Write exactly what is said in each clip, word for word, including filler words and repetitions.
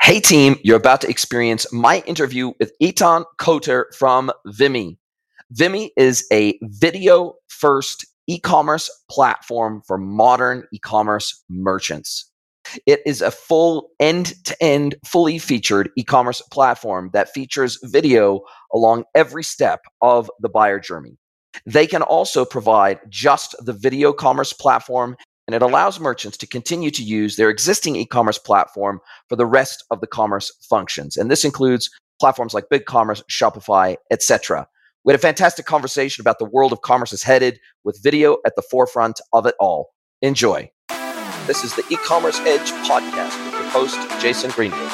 Hey team, you're about to experience my interview with Eitan Koter from Vimy. Vimy is a video-first e-commerce platform for modern e-commerce merchants. It is a full end-to-end, fully featured e-commerce platform that features video along every step of the buyer journey. They can also provide just the video commerce platform, and it allows merchants to continue to use their existing e-commerce platform for the rest of the commerce functions. And this includes platforms like BigCommerce, Shopify, et cetera. We had a fantastic conversation about the world of commerce is headed with video at the forefront of it all. Enjoy. This is the E-Commerce Edge podcast with your host, Jason Greenwood.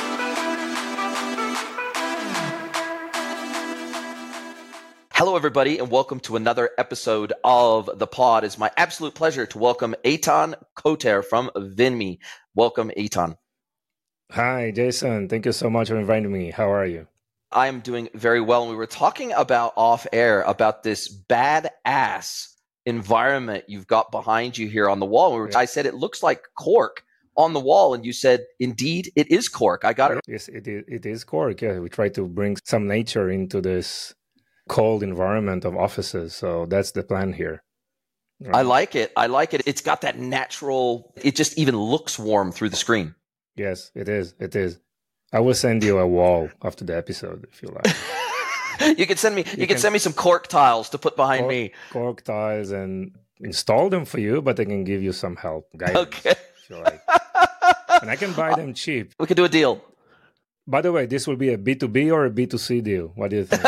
Hello, everybody, and welcome to another episode of the pod. It's my absolute pleasure to welcome Eitan Koter from Vimy. Welcome, Eitan. Hi, Jason. Thank you so much for inviting me. How are you? I am doing very well. And we were talking about off air about this badass environment you've got behind you here on the wall. We were, I said it looks like cork on the wall, and you said, indeed, it is cork. I got it. Yes, it is, it is cork. Yeah, we try to bring some nature into this cold environment of offices. So that's the plan here. Right. I like it. I like it. It's got that natural, it just even looks warm through the screen. Yes, it is. It is. I will send you a wall after the episode if you like. you can send me you, you can, can send me some cork tiles to put behind cork, me. Cork tiles and install them for you, but I can give you some help. Guidance, okay. If you like. And I can buy them cheap. We can do a deal. By the way, this will be a B two B or a B two C deal. What do you think?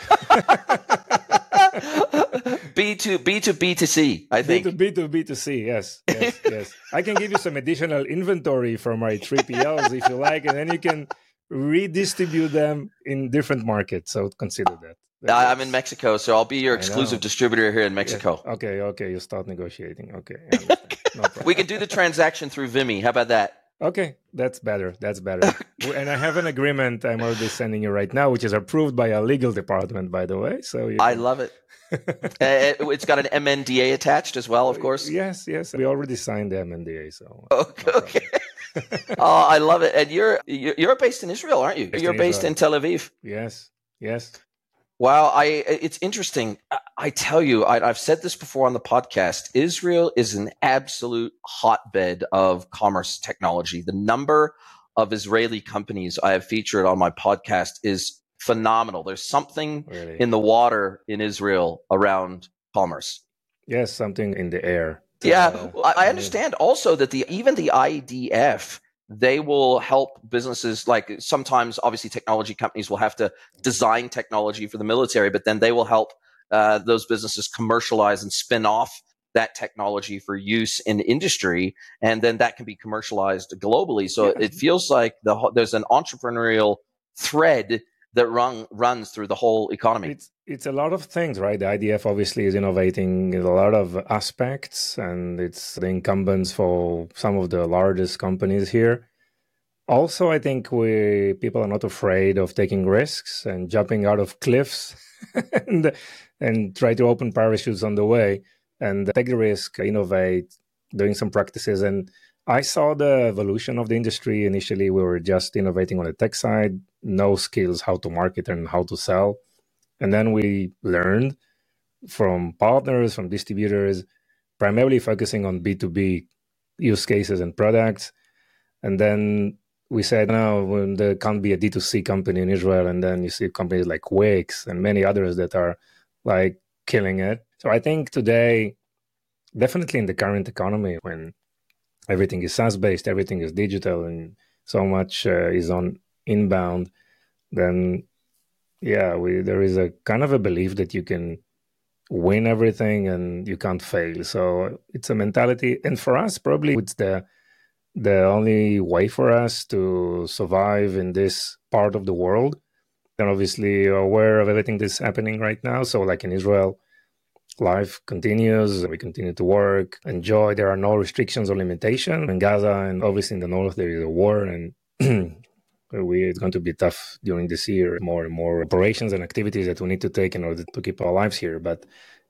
B to B to B to C, I think. B to B to B to C, yes, yes, yes. I can give you some additional inventory for my three P Ls if you like, and then you can redistribute them in different markets. So consider that. That's I'm in Mexico, so I'll be your exclusive distributor here in Mexico. Yeah. Okay, okay. You start negotiating. Okay. No we can do the transaction through Vimy. How about that? Okay, that's better. That's better. And I have an agreement I'm already sending you right now, which is approved by our legal department, by the way. So you I can... love it. uh, it's got an M N D A attached as well, of course. Yes, yes. We already signed the M N D A. So okay. No okay. oh, I love it. And you're you're based in Israel, aren't you? Based you're in based Israel. in Tel Aviv. Yes, yes. Wow, I it's interesting. I, I tell you, I, I've said this before on the podcast. Israel is an absolute hotbed of commerce technology. The number of Israeli companies I have featured on my podcast is phenomenal. There's something really? in the water in Israel around commerce. Yes, something in the air. Yeah, uh, I, I understand also that the even the I D F, they will help businesses, like sometimes obviously technology companies will have to design technology for the military, but then they will help uh, those businesses commercialize and spin off that technology for use in industry, and then that can be commercialized globally. So yeah. It feels like the, there's an entrepreneurial thread that run, runs through the whole economy. It's, it's a lot of things, right? The I D F obviously is innovating in a lot of aspects, and it's the incumbents for some of the largest companies here. Also, I think we people are not afraid of taking risks and jumping out of cliffs and, and try to open parachutes on the way and take the risk, innovate, doing some practices. And I saw the evolution of the industry. Initially, we were just innovating on the tech side, no skills how to market and how to sell. And then we learned from partners, from distributors, primarily focusing on B two B use cases and products. And then we said, no, there can't be a D two C company in Israel. And then you see companies like Wix and many others that are like killing it. So I think today, definitely in the current economy, when everything is SaaS-based, everything is digital, and so much uh, is on inbound, then yeah, we there is a kind of a belief that you can win everything and you can't fail. So it's a mentality. And for us, probably it's the the only way for us to survive in this part of the world. And obviously you're aware of everything that's happening right now. So like in Israel, life continues. We continue to work, enjoy. There are no restrictions or limitations. In Gaza and obviously in the north, there is a war, and we, it's going to be tough during this year. More and more operations and activities that we need to take in order to keep our lives here. But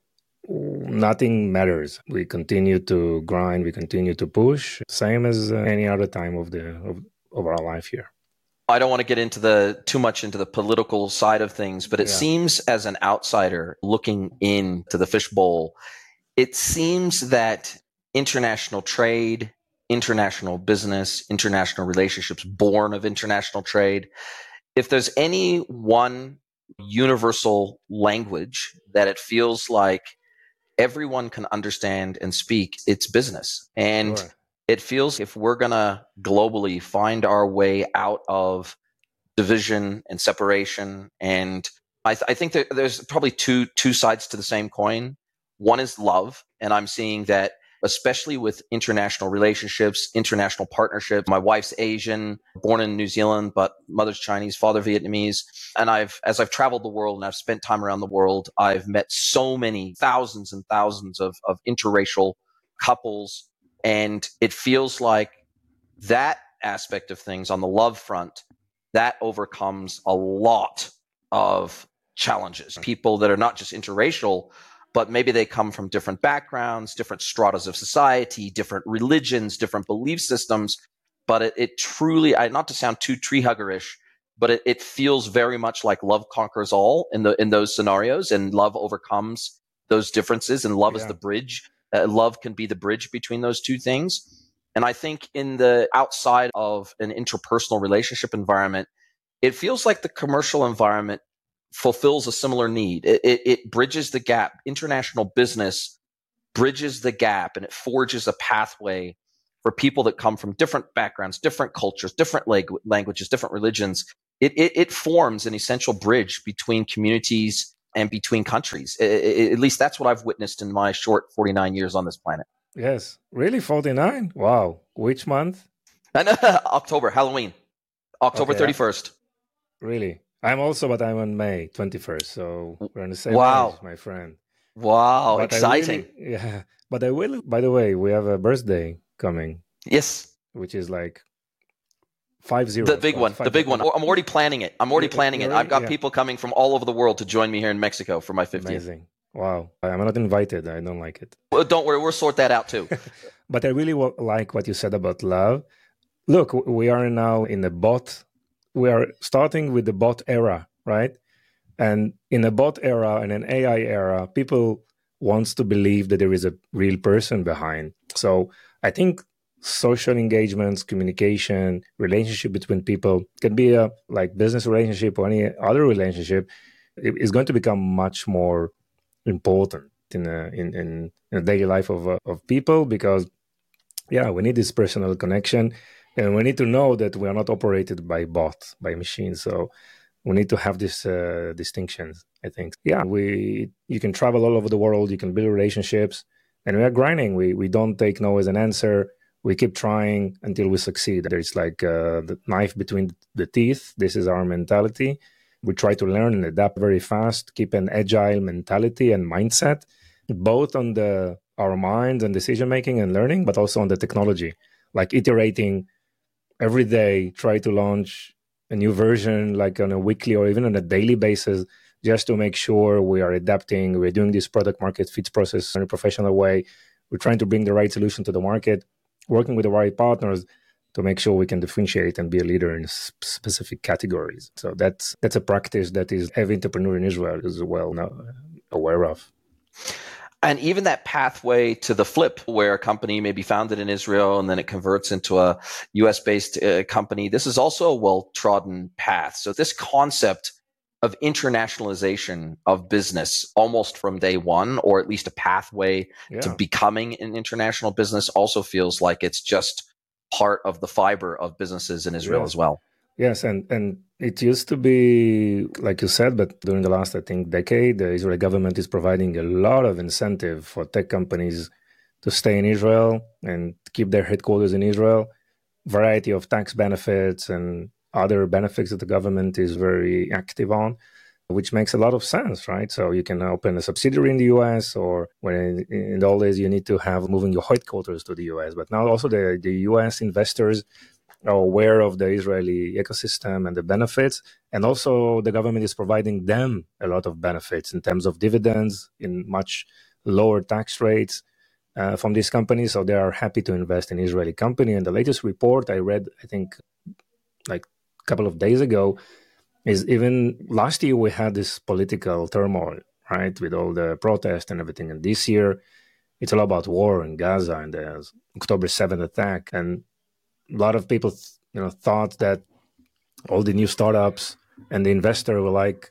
nothing matters. We continue to grind. We continue to push, same as uh, any other time of the of, of our life here. I don't want to get into the too much into the political side of things, but it Yeah. seems as an outsider looking into the fishbowl, it seems that international trade, international business, international relationships born of international trade, if there's any one universal language that it feels like everyone can understand and speak, it's business. And Sure. it feels if we're going to globally find our way out of division and separation, and I, th- I think that there's probably two two sides to the same coin. One is love, and I'm seeing that especially with international relationships, international partnerships. My wife's Asian, born in New Zealand, but mother's Chinese, father Vietnamese. And I've, as I've traveled the world and I've spent time around the world, I've met so many thousands and thousands of, of interracial couples. And it feels like that aspect of things on the love front, that overcomes a lot of challenges. People that are not just interracial, but maybe they come from different backgrounds, different stratas of society, different religions, different belief systems. But it, it truly, I, not to sound too tree huggerish, but it, it feels very much like love conquers all in the in those scenarios, and love overcomes those differences, and love Yeah. is the bridge. Uh, love can be the bridge between those two things. And I think in the outside of an interpersonal relationship environment, it feels like the commercial environment fulfills a similar need. It, it, it bridges the gap. International business bridges the gap, and it forges a pathway for people that come from different backgrounds, different cultures, different lag- languages, different religions. It, it, it forms an essential bridge between communities and between countries. I, I, at least that's what I've witnessed in my short forty-nine years on this planet. Yes. Really? forty-nine? Wow. Which month? And, uh, October, Halloween, October Okay. I- thirty-first. Really? I'm also, but I'm on May twenty-first. So we're on the same Wow. age, my friend. Wow, But I exciting. really, yeah. But I will, by the way, we have a birthday coming, Yes, which is like five zero. the big So it's one, the five. big one. I'm already planning it. I'm already You, planning you it. I've already, got yeah. people coming from all over the world to join me here in Mexico for my fiftieth. Amazing. Wow. I'm not invited. I don't like it. Well, don't worry, we'll sort that out too. But I really wa- like what you said about love. Look, w- we are now in the bot. We are starting with the bot era, right? And in a bot era and an A I era, people wants to believe that there is a real person behind. So I think social engagements, communication, relationship between people can be a like business relationship or any other relationship i- is going to become much more important in a, in, in, in the daily life of uh, of people, because yeah, we need this personal connection, and we need to know that we are not operated by bots, by machines. So we need to have these uh, distinctions, I think. Yeah, we you can travel all over the world, you can build relationships, and we are grinding. We we don't take no as an answer. We keep trying until we succeed. There's like uh, the knife between the teeth. This is our mentality. We try to learn and adapt very fast, keep an agile mentality and mindset, both on the our minds and decision making and learning, but also on the technology, like iterating every day, try to launch a new version like on a weekly or even on a daily basis, just to make sure we are adapting, we're doing this product market fits process in a professional way. We're trying to bring the right solution to the market, working with the right partners to make sure we can differentiate and be a leader in s- specific categories. So that's that's a practice that is every entrepreneur in Israel is well now aware of. And even that pathway to the flip, where a company may be founded in Israel and then it converts into a U S based uh, company, this is also a well trodden path. So, this concept of internationalization of business almost from day one, or at least a pathway Yeah. to becoming an international business, also feels like it's just part of the fiber of businesses in Israel Yes. as well. Yes, and, and it used to be, like you said, but during the last, I think, decade, the Israeli government is providing a lot of incentive for tech companies to stay in Israel and keep their headquarters in Israel. Variety of tax benefits and other benefits that the government is very active on, which makes a lot of sense, right? So you can open a subsidiary in the U S, or when in, in the old days you need to have moving your headquarters to the U S. But now also the, the U S investors are aware of the Israeli ecosystem and the benefits. And also the government is providing them a lot of benefits in terms of dividends in much lower tax rates uh, from these companies. So they are happy to invest in Israeli company. And the latest report I read, I think like couple of days ago is even last year we had this political turmoil, right, with all the protests and everything. And this year, it's all about war in Gaza and the October seventh attack. And a lot of people, you know, thought that all the new startups and the investor were like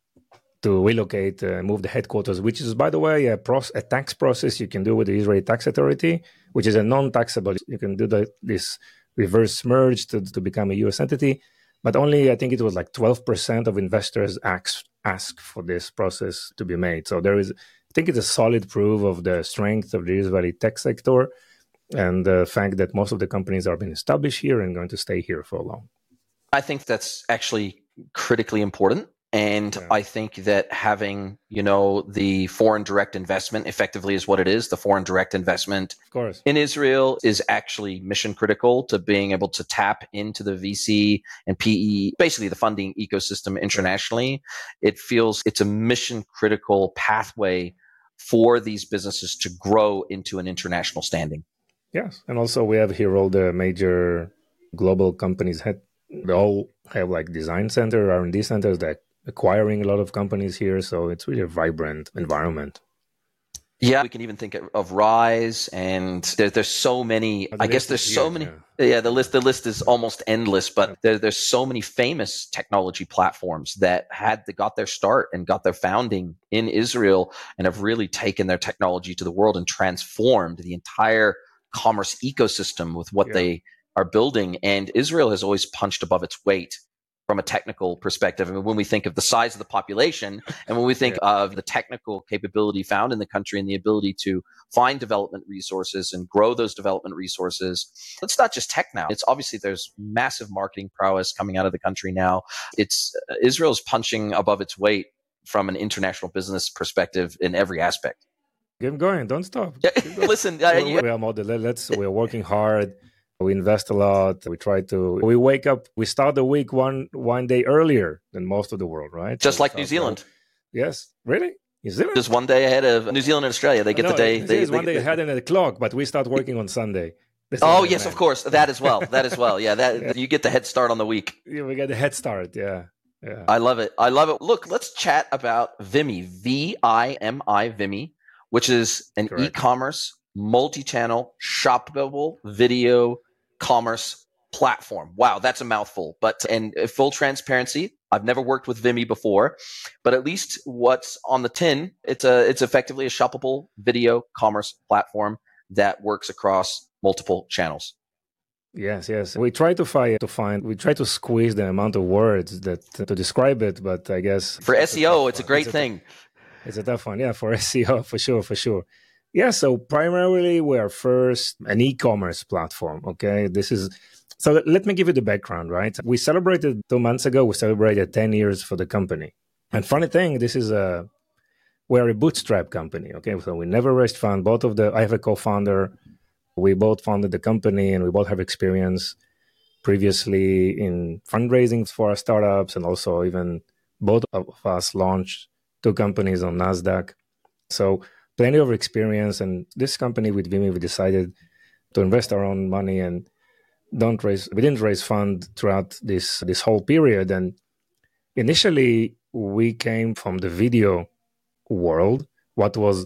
to relocate, uh, move the headquarters, which is, by the way, a, proce- a tax process you can do with the Israeli tax authority, which is a non-taxable. You can do the, this reverse merge to, to become a U S entity. But only, I think it was like twelve percent of investors ask, ask for this process to be made. So there is, I think it's a solid proof of the strength of the Israeli tech sector and the fact that most of the companies are being established here and going to stay here for long. I think that's actually critically important. And yeah. I think that having, you know, the foreign direct investment effectively is what it is. The foreign direct investment of course. in Israel is actually mission critical to being able to tap into the V C and P E, basically the funding ecosystem internationally. It feels it's a mission critical pathway for these businesses to grow into an international standing. Yes. And also we have here all the major global companies. Had, they all have like design center, R and D centers that acquiring a lot of companies here. So it's really a vibrant environment. Yeah, we can even think of Rise, and there, there's so many. Oh, I guess there's so huge, many. Yeah. yeah, the list the list is almost endless. But yeah. there, there's so many famous technology platforms that had they got their start and got their founding in Israel, and have really taken their technology to the world and transformed the entire commerce ecosystem with what yeah. they are building. And Israel has always punched above its weight from a technical perspective. I mean, when we think of the size of the population and when we think yeah. of the technical capability found in the country and the ability to find development resources and grow those development resources, it's not just tech now. It's obviously there's massive marketing prowess coming out of the country now. It's uh, Israel's punching above its weight from an international business perspective in every aspect. Keep going. Don't stop. Listen, uh, we, we are model. Let's. We're working hard. We invest a lot. We try to, we wake up, we start the week one one day earlier than most of the world, right? Just so like New Zealand. Well. Yes. Really? New Zealand? Just one day ahead of New Zealand and Australia. They get no, the day. They, they, one day ahead in the clock, but we start working on Sunday. This oh, yes, of course. That as well. That as well. Yeah, that yeah. You get the head start on the week. Yeah, we get the head start. Yeah. Yeah. I love it. I love it. Look, let's chat about Vimy, V I M I, Vimy, which is an Correct. e-commerce, multi-channel, shoppable video commerce platform. Wow, that's a mouthful. But and full transparency, I've never worked with Vimy before, but at least what's on the tin, it's a it's effectively a shoppable video commerce platform that works across multiple channels. Yes, yes. We try to find to find we try to squeeze the amount of words that to describe it, but I guess for S E O, it's a great it's thing. A, it's a tough one, yeah. For S E O, for sure, for sure. Yeah, so primarily we are first an e-commerce platform, okay? This is, so let me give you the background, right? We celebrated two months ago, we celebrated ten years for the company. And funny thing, this is a, we're a bootstrap company, okay? So we never raised fund. Both of the, I have a co-founder, we both founded the company and we both have experience previously in fundraising for our startups, and also even both of us launched two companies on NASDAQ. So plenty of experience, and this company with Vimy, we decided to invest our own money and don't raise. We didn't raise fund throughout this this whole period. And initially, we came from the video world, what was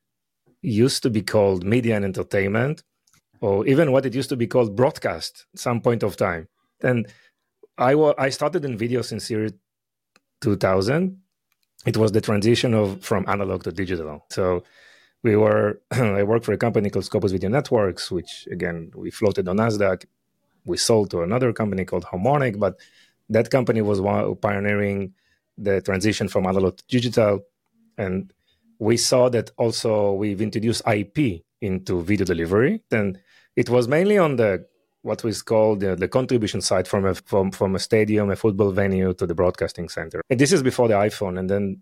used to be called media and entertainment, or even what it used to be called broadcast at some point of time. And I wa- I started in video since year two thousand. It was the transition of from analog to digital. So we were, I worked for a company called Scopus Video Networks, which again, we floated on NASDAQ. We sold to another company called Harmonic, but that company was pioneering the transition from analog to digital. And we saw that also we've introduced I P into video delivery. And it was mainly on the, what was called the, the contribution side from a, from, from a stadium, a football venue to the broadcasting center. And this is before the iPhone. And then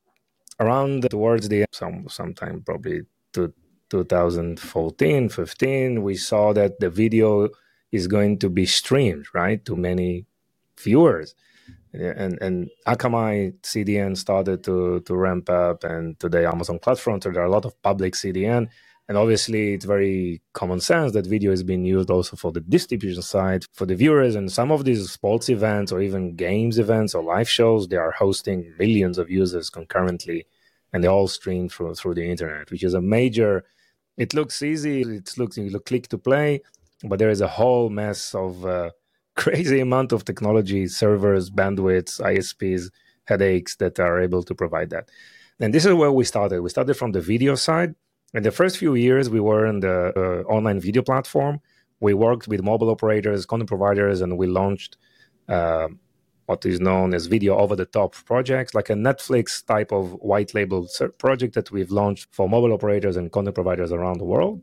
around towards the some sometime probably to two thousand fourteen, fifteen, we saw that the video is going to be streamed, right, to many viewers. And and Akamai C D N started to to ramp up, and today Amazon CloudFront, there are a lot of public C D N. And obviously, it's very common sense that video is being used also for the distribution side, for the viewers. And some of these sports events or even games events or live shows, they are hosting millions of users concurrently, and they all stream through, through the internet, which is a major, it looks easy, it looks, you look, click to play, but there is a whole mess of uh, crazy amount of technology, servers, bandwidths, I S Ps, headaches that are able to provide that. And this is where we started. We started from the video side. In the first few years, we were in the uh, online video platform. We worked with mobile operators, content providers, and we launched uh, what is known as video over-the-top projects, like a Netflix type of white label project that we've launched for mobile operators and content providers around the world.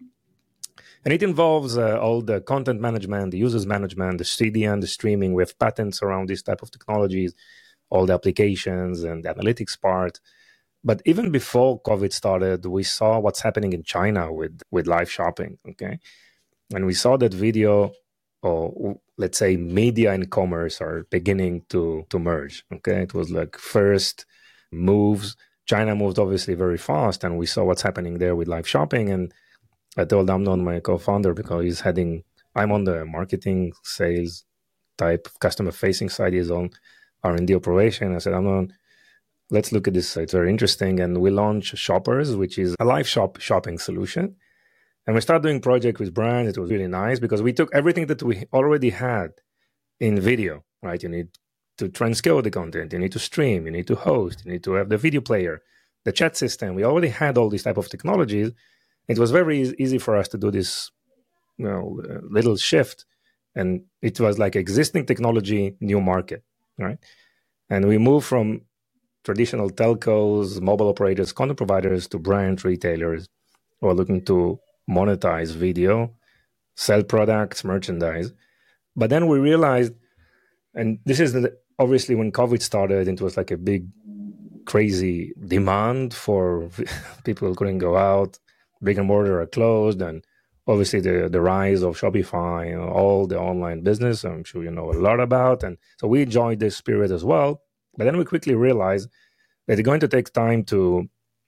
And it involves uh, all the content management, the users management, the C D N, the streaming. We have patents around this type of technologies, all the applications and the analytics part. But even before COVID started, we saw what's happening in China with, with live shopping, okay? And we saw that video, or let's say media and commerce are beginning to, to merge, okay? It was like first moves. China moved obviously very fast, and we saw what's happening there with live shopping. And I told Amnon, my co-founder, because he's heading, I'm on the marketing, sales type, customer-facing side, he's on R and D operation. I said, Amnon, let's look at this. It's very interesting. And we launched Shoppers, which is a live shop shopping solution. And we started doing project with brands. It was really nice because we took everything that we already had in video, right? You need to transcode the content. You need to stream. You need to host. You need to have the video player, the chat system. We already had all these type of technologies. It was very easy for us to do this, you know, little shift. And it was like existing technology, new market, right? And we moved from traditional telcos, mobile operators, content providers to brand retailers who are looking to monetize video, sell products, merchandise. But then we realized, and this is the, obviously when COVID started, it was like a big, crazy demand for people who couldn't go out, brick and mortar are closed, and obviously the, the rise of Shopify, you know, all the online business, I'm sure you know a lot about. And so we joined this spirit as well. But then we quickly realized that it's going to take time to,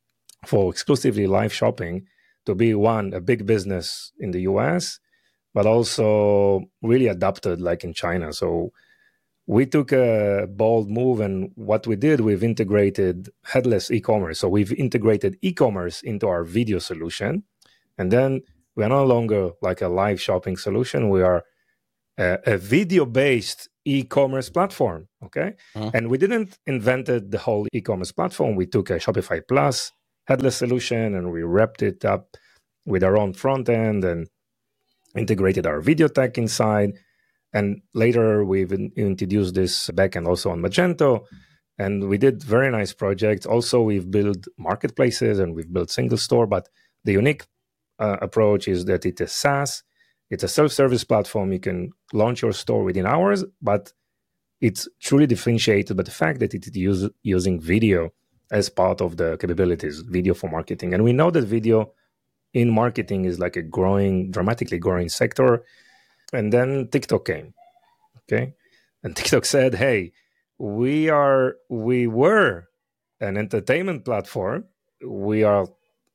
for exclusively live shopping, to be one, a big business in the U S, but also really adapted like in China. So we took a bold move, and what we did, we've integrated headless e-commerce. So we've integrated e-commerce into our video solution. And then we are no longer like a live shopping solution. We are a, a video-based e-commerce platform, okay? Uh-huh. And we didn't invented the whole e-commerce platform. We took a Shopify Plus headless solution and we wrapped it up with our own front end and integrated our video tech inside. And later we've in- introduced this backend also on Magento. And we did very nice projects. Also, we've built marketplaces and we've built single store. But the unique uh, approach is that it's a SaaS. It's a self-service platform. You can launch your store within hours, but it's truly differentiated by the fact that it is use, using video as part of the capabilities, video for marketing. And we know that video in marketing is like a growing, dramatically growing sector. And then TikTok came, okay? And TikTok said, hey, we are, we were an entertainment platform. We are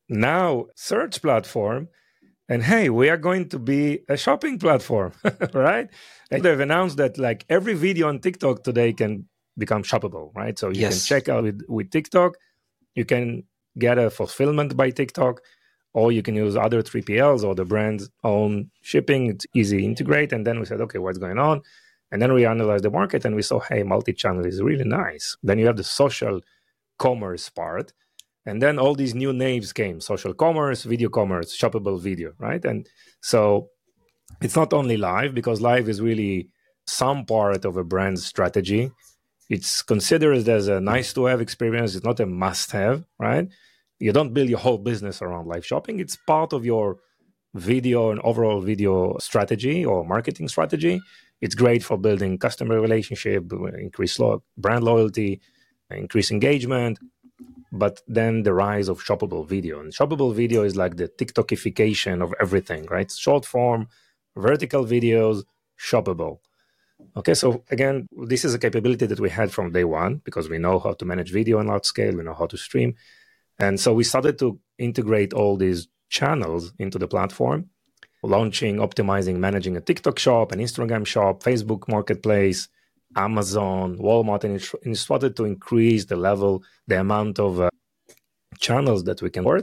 now search platform. And hey, we are going to be a shopping platform, right? And they've announced that like every video on TikTok today can become shoppable, right? So you yes. can check out with, with TikTok. You can get a fulfillment by TikTok, or you can use other three P Ls or the brand's own shipping. It's easy to integrate. And then we said, okay, what's going on? And then we analyzed the market and we saw, hey, multi-channel is really nice. Then you have the social commerce part. And then all these new names came: social commerce, video commerce, shoppable video, right? And so it's not only live, because live is really some part of a brand's strategy. It's considered as a nice to have experience. It's not a must have, right? You don't build your whole business around live shopping. It's part of your video and overall video strategy or marketing strategy. It's great for building customer relationship, increase lo- brand loyalty, increase engagement. But then the rise of shoppable video. And shoppable video is like the TikTokification of everything, right? Short form, vertical videos, shoppable. Okay, so again, this is a capability that we had from day one because we know how to manage video on large scale, we know how to stream. And so we started to integrate all these channels into the platform, launching, optimizing, managing a TikTok shop, an Instagram shop, Facebook Marketplace, Amazon, Walmart, and it, it started to increase the level, the amount of uh, channels that we can work.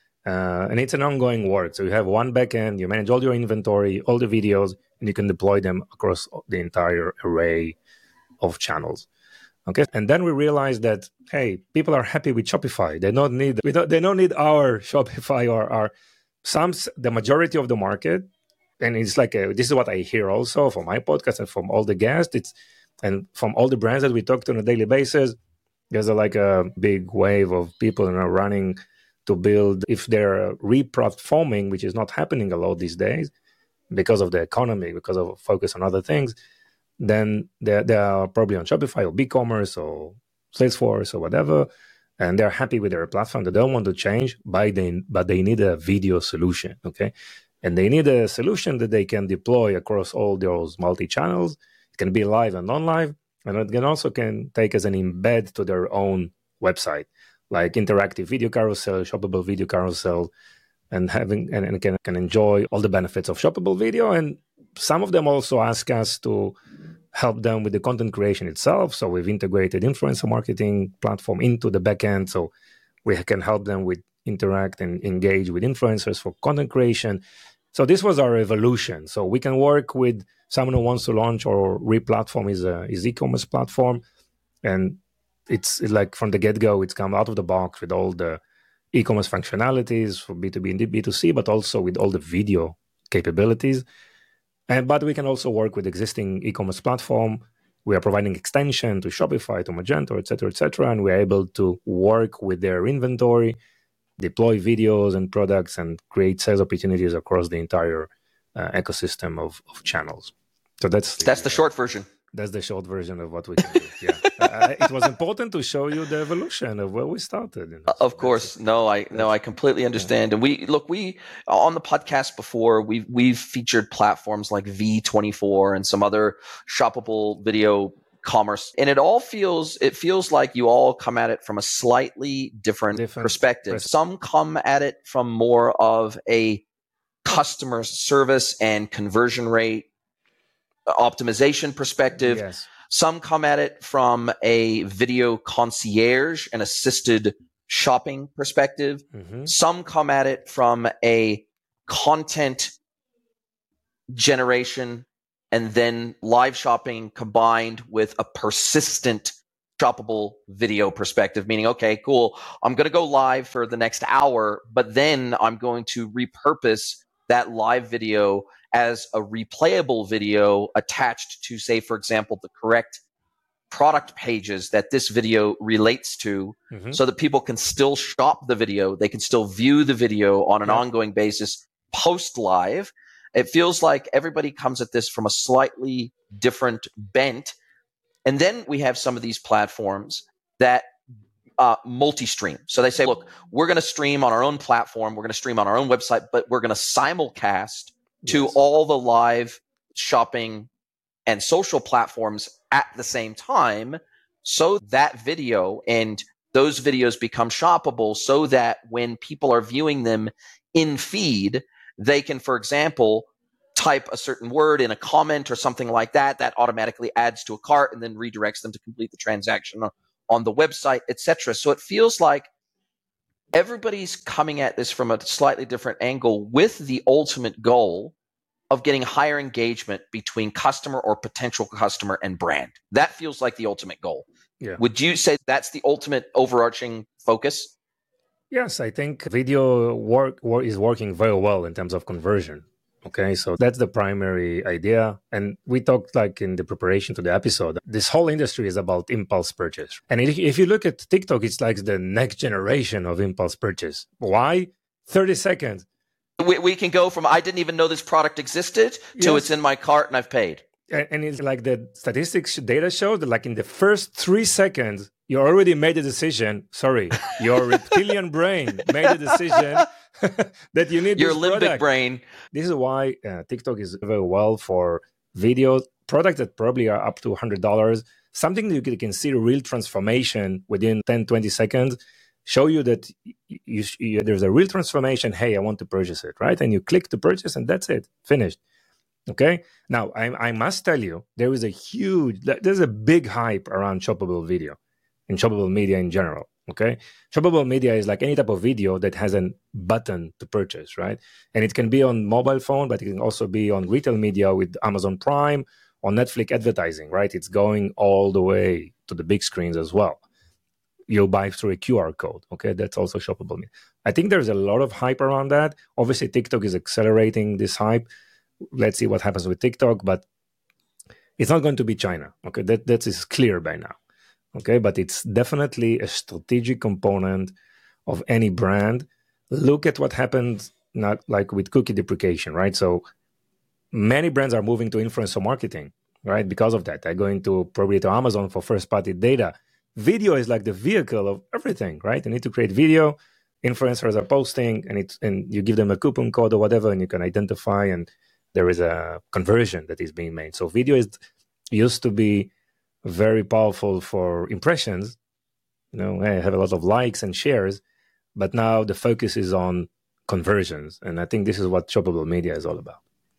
Uh, and it's an ongoing work. So you have one backend, you manage all your inventory, all the videos, and you can deploy them across the entire array of channels. Okay, and then we realized that hey, people are happy with Shopify. They don't need we don't, they don't need our Shopify or our some the majority of the market. And it's like a, this is what I hear also from my podcast and from all the guests. It's and from all the brands that we talk to on a daily basis. There's a, like a big wave of people you know, running to build. If they're re-platforming, which is not happening a lot these days because of the economy, because of focus on other things, then they they are probably on Shopify or BigCommerce or Salesforce or whatever, and they're happy with their platform. They don't want to change, but they, but they need a video solution, okay? And they need a solution that they can deploy across all those multi-channels. It can be live and non-live, and it can also can take as an embed to their own website, like interactive video carousel, shoppable video carousel, and having and, and can, can enjoy all the benefits of shoppable video. And some of them also ask us to help them with the content creation itself. So we've integrated influencer marketing platform into the backend, so we can help them with interact and engage with influencers for content creation. So this was our evolution. So we can work with someone who wants to launch or re-platform his, uh, his e-commerce platform. And it's, it's like from the get-go, it's come out of the box with all the e-commerce functionalities for B two B and B two C, but also with all the video capabilities. And but we can also work with existing e-commerce platform. We are providing extension to Shopify, to Magento, et cetera, et cetera. And we're able to work with their inventory, deploy videos and products, and create sales opportunities across the entire uh, ecosystem of, of channels. So that's the, that's the short version. That's the short version of what we can do. Yeah, uh, it was important to show you the evolution of where we started. You know? Of course, no, I no, I completely understand. Yeah. And we look, we on the podcast before we've we've featured platforms like V twenty-four and some other shoppable video commerce, and it all feels it feels like you all come at it from a slightly different, different perspective. Pers- Some come at it from more of a customer service and conversion rate optimization perspective. Yes. Some come at it from a video concierge and assisted shopping perspective. Mm-hmm. Some come at it from a content generation and then live shopping combined with a persistent shoppable video perspective, meaning, okay, cool, I'm going to go live for the next hour, but then I'm going to repurpose that live video as a replayable video attached to, say, for example, the correct product pages that this video relates to, mm-hmm. so that people can still shop the video. They can still view the video on an yeah. ongoing basis post live. It feels like everybody comes at this from a slightly different bent. And then we have some of these platforms that uh, multi-stream. So they say, look, we're going to stream on our own platform. We're going to stream on our own website, but we're going to simulcast to yes. all the live shopping and social platforms at the same time, so that video and those videos become shoppable, so that when people are viewing them in feed, they can, for example, type a certain word in a comment or something like that, that automatically adds to a cart and then redirects them to complete the transaction on the website, et cetera. So it feels like everybody's coming at this from a slightly different angle with the ultimate goal of getting higher engagement between customer or potential customer and brand. That feels like the ultimate goal. Yeah. Would you say that's the ultimate overarching focus? Yes, I think video work, work is working very well in terms of conversion. Okay, so that's the primary idea. And we talked like in the preparation to the episode, this whole industry is about impulse purchase. And if, if you look at TikTok, it's like the next generation of impulse purchase. Why? thirty seconds. We, we can go from I didn't even know this product existed to yes. it's in my cart and I've paid. And, and it's like the statistics data shows that like in the first three seconds, you already made a decision. Sorry, your reptilian brain made a decision that you need your this limbic product. brain. This is why uh, TikTok is very well for videos, products that probably are up to one hundred dollars, something that you can see real transformation within ten, twenty seconds. show you that you, you, there's a real transformation. Hey, I want to purchase it, right? And you click to purchase, and that's it, finished. Okay. Now, I, I must tell you, there is a huge, there's a big hype around shoppable video and shoppable media in general. Okay. Shoppable media is like any type of video that has a button to purchase, right? And it can be on mobile phone, but it can also be on retail media with Amazon Prime, on Netflix advertising, right? It's going all the way to the big screens as well. You'll buy through a Q R code. Okay. That's also shoppable media. I think there's a lot of hype around that. Obviously, TikTok is accelerating this hype. Let's see what happens with TikTok, but it's not going to be China. Okay, that that is clear by now. Okay, but it's definitely a strategic component of any brand. Look at what happened, not like with cookie deprecation, right? So many brands are moving to influencer marketing, right? Because of that, they're going to probably to Amazon for first-party data. Video is like the vehicle of everything, right? You need to create video. Influencers are posting, and it and you give them a coupon code or whatever, and you can identify and there is a conversion that is being made. So video is used to be very powerful for impressions. You know, I have a lot of likes and shares, but now the focus is on conversions. And I think this is what shoppable media is all about.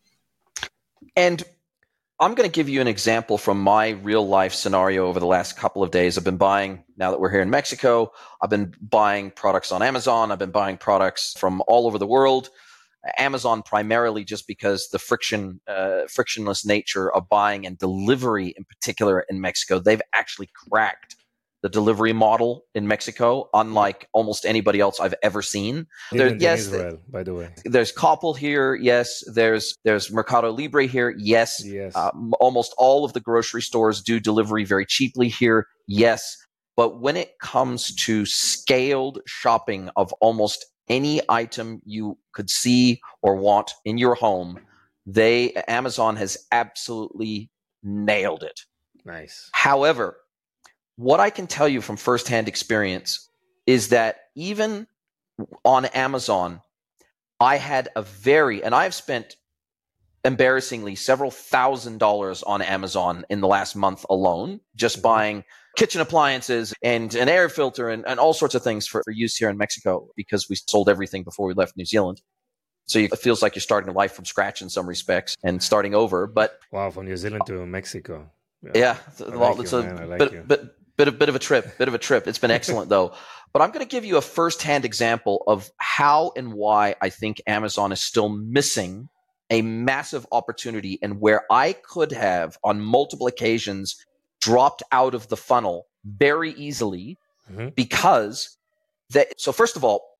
And I'm going to give you an example from my real life scenario over the last couple of days. I've been buying, now that we're here in Mexico, I've been buying products on Amazon. I've been buying products from all over the world. Amazon primarily just because the friction, uh, frictionless nature of buying and delivery in particular in Mexico. They've actually cracked the delivery model in Mexico, unlike almost anybody else I've ever seen. There, yes, Israel, by the way. There's Coppel here, yes. There's there's Mercado Libre here, yes. Yes. Uh, almost all of the grocery stores do delivery very cheaply here, yes. But when it comes to scaled shopping of almost any item you could see or want in your home, they Amazon has absolutely nailed it. Nice. However, what I can tell you from firsthand experience is that even on Amazon, I had a very, and I've spent embarrassingly several thousand dollars on Amazon in the last month alone, just mm-hmm. buying kitchen appliances and an air filter and, and all sorts of things for, for use here in Mexico because we sold everything before we left New Zealand. So you, it feels like you're starting life from scratch in some respects and starting over. But wow, from New Zealand to Mexico. Yeah, yeah it's, a, like it's you, a like bit, bit, bit, of, bit of a trip, bit of a trip. It's been excellent though. But I'm going to give you a firsthand example of how and why I think Amazon is still missing a massive opportunity and where I could have on multiple occasions dropped out of the funnel very easily mm-hmm. because they, so first of all,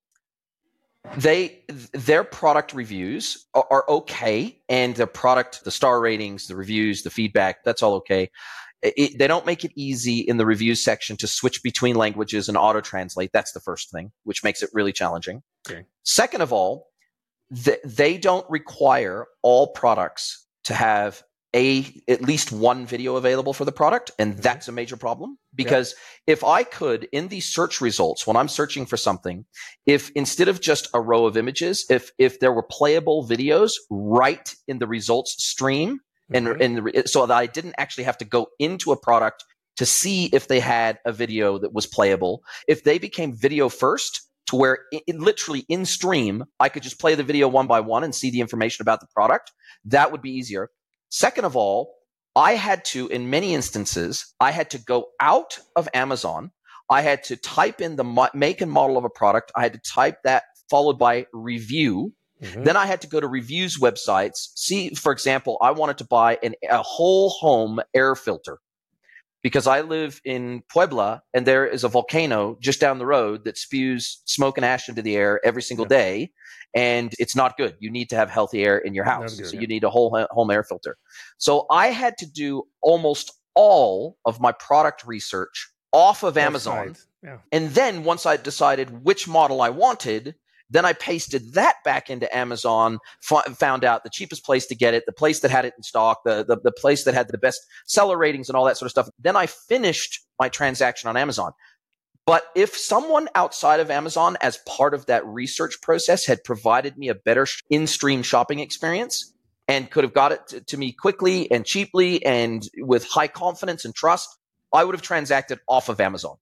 they their product reviews are, are okay, and their product, the star ratings, the reviews, the feedback, that's all okay. It, they don't make it easy in the reviews section to switch between languages and auto translate. That's the first thing, which makes it really challenging. Okay. Second of all, th- they don't require all products to have a at least one video available for the product, and that's a major problem because yeah. if I could, in the search results, when I'm searching for something, if instead of just a row of images, if if there were playable videos right in the results stream, mm-hmm. and, and the, so that I didn't actually have to go into a product to see if they had a video that was playable, if they became video first, to where it, it literally in stream, I could just play the video one by one and see the information about the product, that would be easier. Second of all, I had to, in many instances, I had to go out of Amazon. I had to type in the mo- make and model of a product. I had to type that followed by review. Mm-hmm. Then I had to go to reviews websites. See, for example, I wanted to buy an, a whole home air filter because I live in Puebla and there is a volcano just down the road that spews smoke and ash into the air every single yeah. day. And it's not good. You need to have healthy air in your house. Good, so yeah. you need a whole home air filter. So I had to do almost all of my product research off of Amazon. Yeah. And then once I decided which model I wanted, then I pasted that back into Amazon, f- found out the cheapest place to get it, the place that had it in stock, the, the, the place that had the best seller ratings and all that sort of stuff. Then I finished my transaction on Amazon. But if someone outside of Amazon, as part of that research process, had provided me a better in-stream shopping experience and could have got it to, to me quickly and cheaply and with high confidence and trust, I would have transacted off of Amazon.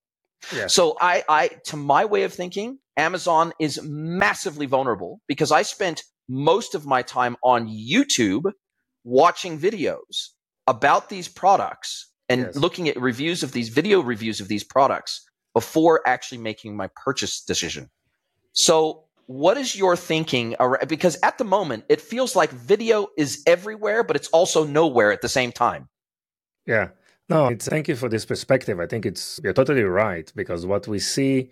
Yes. So I, I, to my way of thinking, Amazon is massively vulnerable because I spent most of my time on YouTube watching videos about these products and Yes. looking at reviews of these video reviews of these products before actually making my purchase decision. So what is your thinking around, because at the moment it feels like video is everywhere, but it's also nowhere at the same time. Yeah. No, it's thank you for this perspective. I think it's you're totally right, because what we see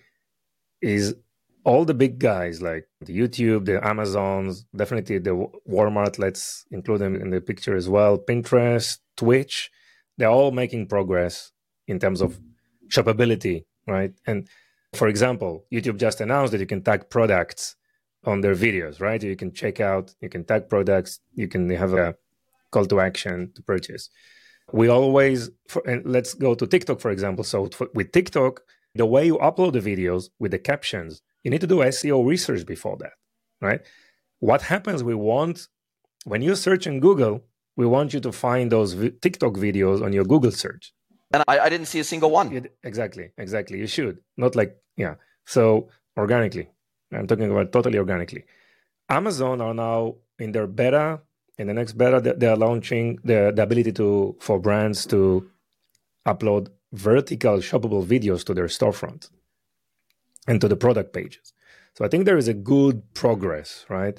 is all the big guys like the YouTube, the Amazons, definitely the Walmart, let's include them in the picture as well, Pinterest, Twitch, they're all making progress in terms of shoppability, right? And for example, YouTube just announced that you can tag products on their videos, right? You can check out, you can tag products, you can have a call to action to purchase. We always, for, and let's go to TikTok, for example. So for, with TikTok, the way you upload the videos with the captions, you need to do S E O research before that, right? What happens, we want, when you search in Google, we want you to find those vi- TikTok videos on your Google search. And I, I didn't see a single one. It, exactly, exactly. You should. Not like, yeah. So organically, I'm talking about totally organically. Amazon are now in their beta. In the next beta, they are launching the, the ability to for brands to upload vertical shoppable videos to their storefront and to the product pages. So I think there is a good progress, right,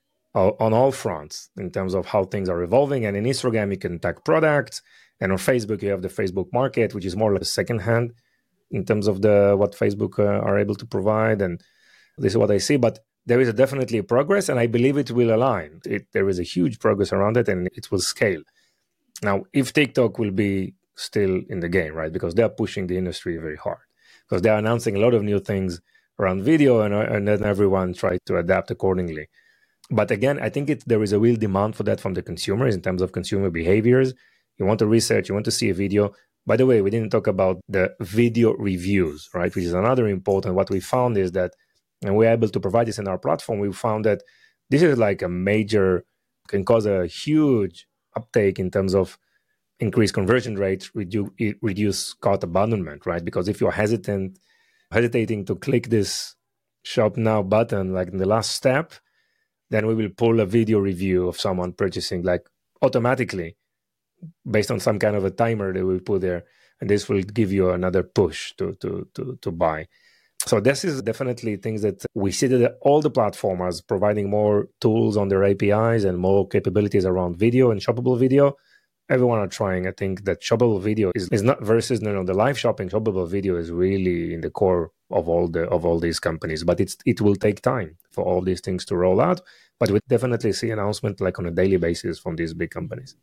on all fronts in terms of how things are evolving. And in Instagram, you can tag products, and on Facebook, you have the Facebook Market, which is more like a second hand in terms of the what Facebook uh, are able to provide. And this is what I see. But there is a definitely a progress, and I believe it will align. It, there is a huge progress around it, and it will scale. Now, if TikTok will be still in the game, right, because they are pushing the industry very hard, because they are announcing a lot of new things around video, and, and then everyone tries to adapt accordingly. But again, I think it, there is a real demand for that from the consumers in terms of consumer behaviors. You want to research, you want to see a video. By the way, we didn't talk about the video reviews, right, which is another important. What we found is that, and we're able to provide this in our platform, we found that this is like a major, can cause a huge uptake in terms of increased conversion rates, reduce, reduce cart abandonment, right? Because if you're hesitant, hesitating to click this shop now button, like in the last step, then we will pull a video review of someone purchasing like automatically based on some kind of a timer that we put there. And this will give you another push to, to, to, to buy. So this is definitely things that we see that all the platforms providing more tools on their A P Is and more capabilities around video and shoppable video. Everyone are trying. I think that shoppable video is, is not versus you know, the live shopping. Shoppable video is really in the core of all the of all these companies, but it's it will take time for all these things to roll out. But we definitely see announcement like on a daily basis from these big companies.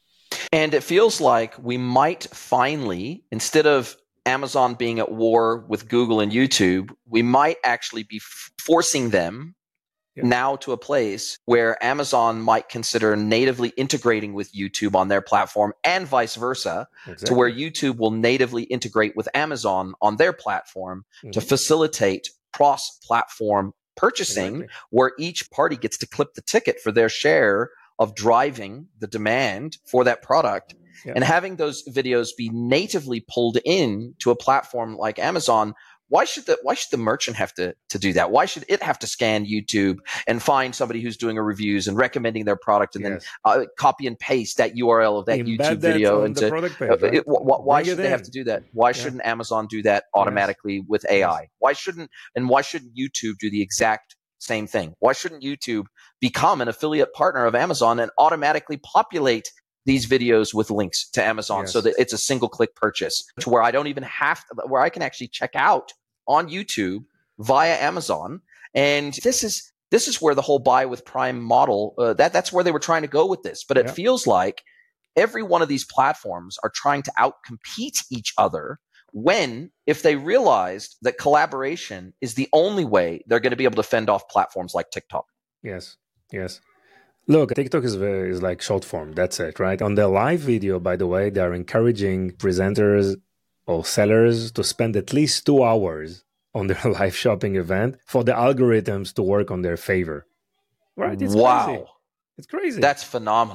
And it feels like we might finally, instead of Amazon being at war with Google and YouTube, we might actually be f- forcing them yeah. now to a place where Amazon might consider natively integrating with YouTube on their platform and vice versa, exactly. to where YouTube will natively integrate with Amazon on their platform mm-hmm. to facilitate cross-platform purchasing, exactly. where each party gets to clip the ticket for their share of driving the demand for that product. Yeah. And having those videos be natively pulled in to a platform like Amazon, why should the why should the merchant have to, to do that? Why should it have to scan YouTube and find somebody who's doing a reviews and recommending their product and yes. then uh, copy and paste that U R L of that Embed YouTube that video on into the product page, right? it, wh- why Bring should they in. have to do that? Why yeah. shouldn't Amazon do that automatically yes. with A I? Yes. Why shouldn't and why shouldn't YouTube do the exact same thing? Why shouldn't YouTube become an affiliate partner of Amazon and automatically populate these videos with links to Amazon yes. so that it's a single click purchase to where I don't even have to, where I can actually check out on YouTube via Amazon. And this is, this is where the whole buy with Prime model, uh, that that's where they were trying to go with this. But it yeah. feels like every one of these platforms are trying to outcompete each other when, if they realized that collaboration is the only way they're going to be able to fend off platforms like TikTok. Yes, yes. Look, TikTok is very, is like short form. That's it, right? On the live video, by the way, they are encouraging presenters or sellers to spend at least two hours on their live shopping event for the algorithms to work on their favor. Right? It's wow. crazy. It's crazy. That's phenomenal.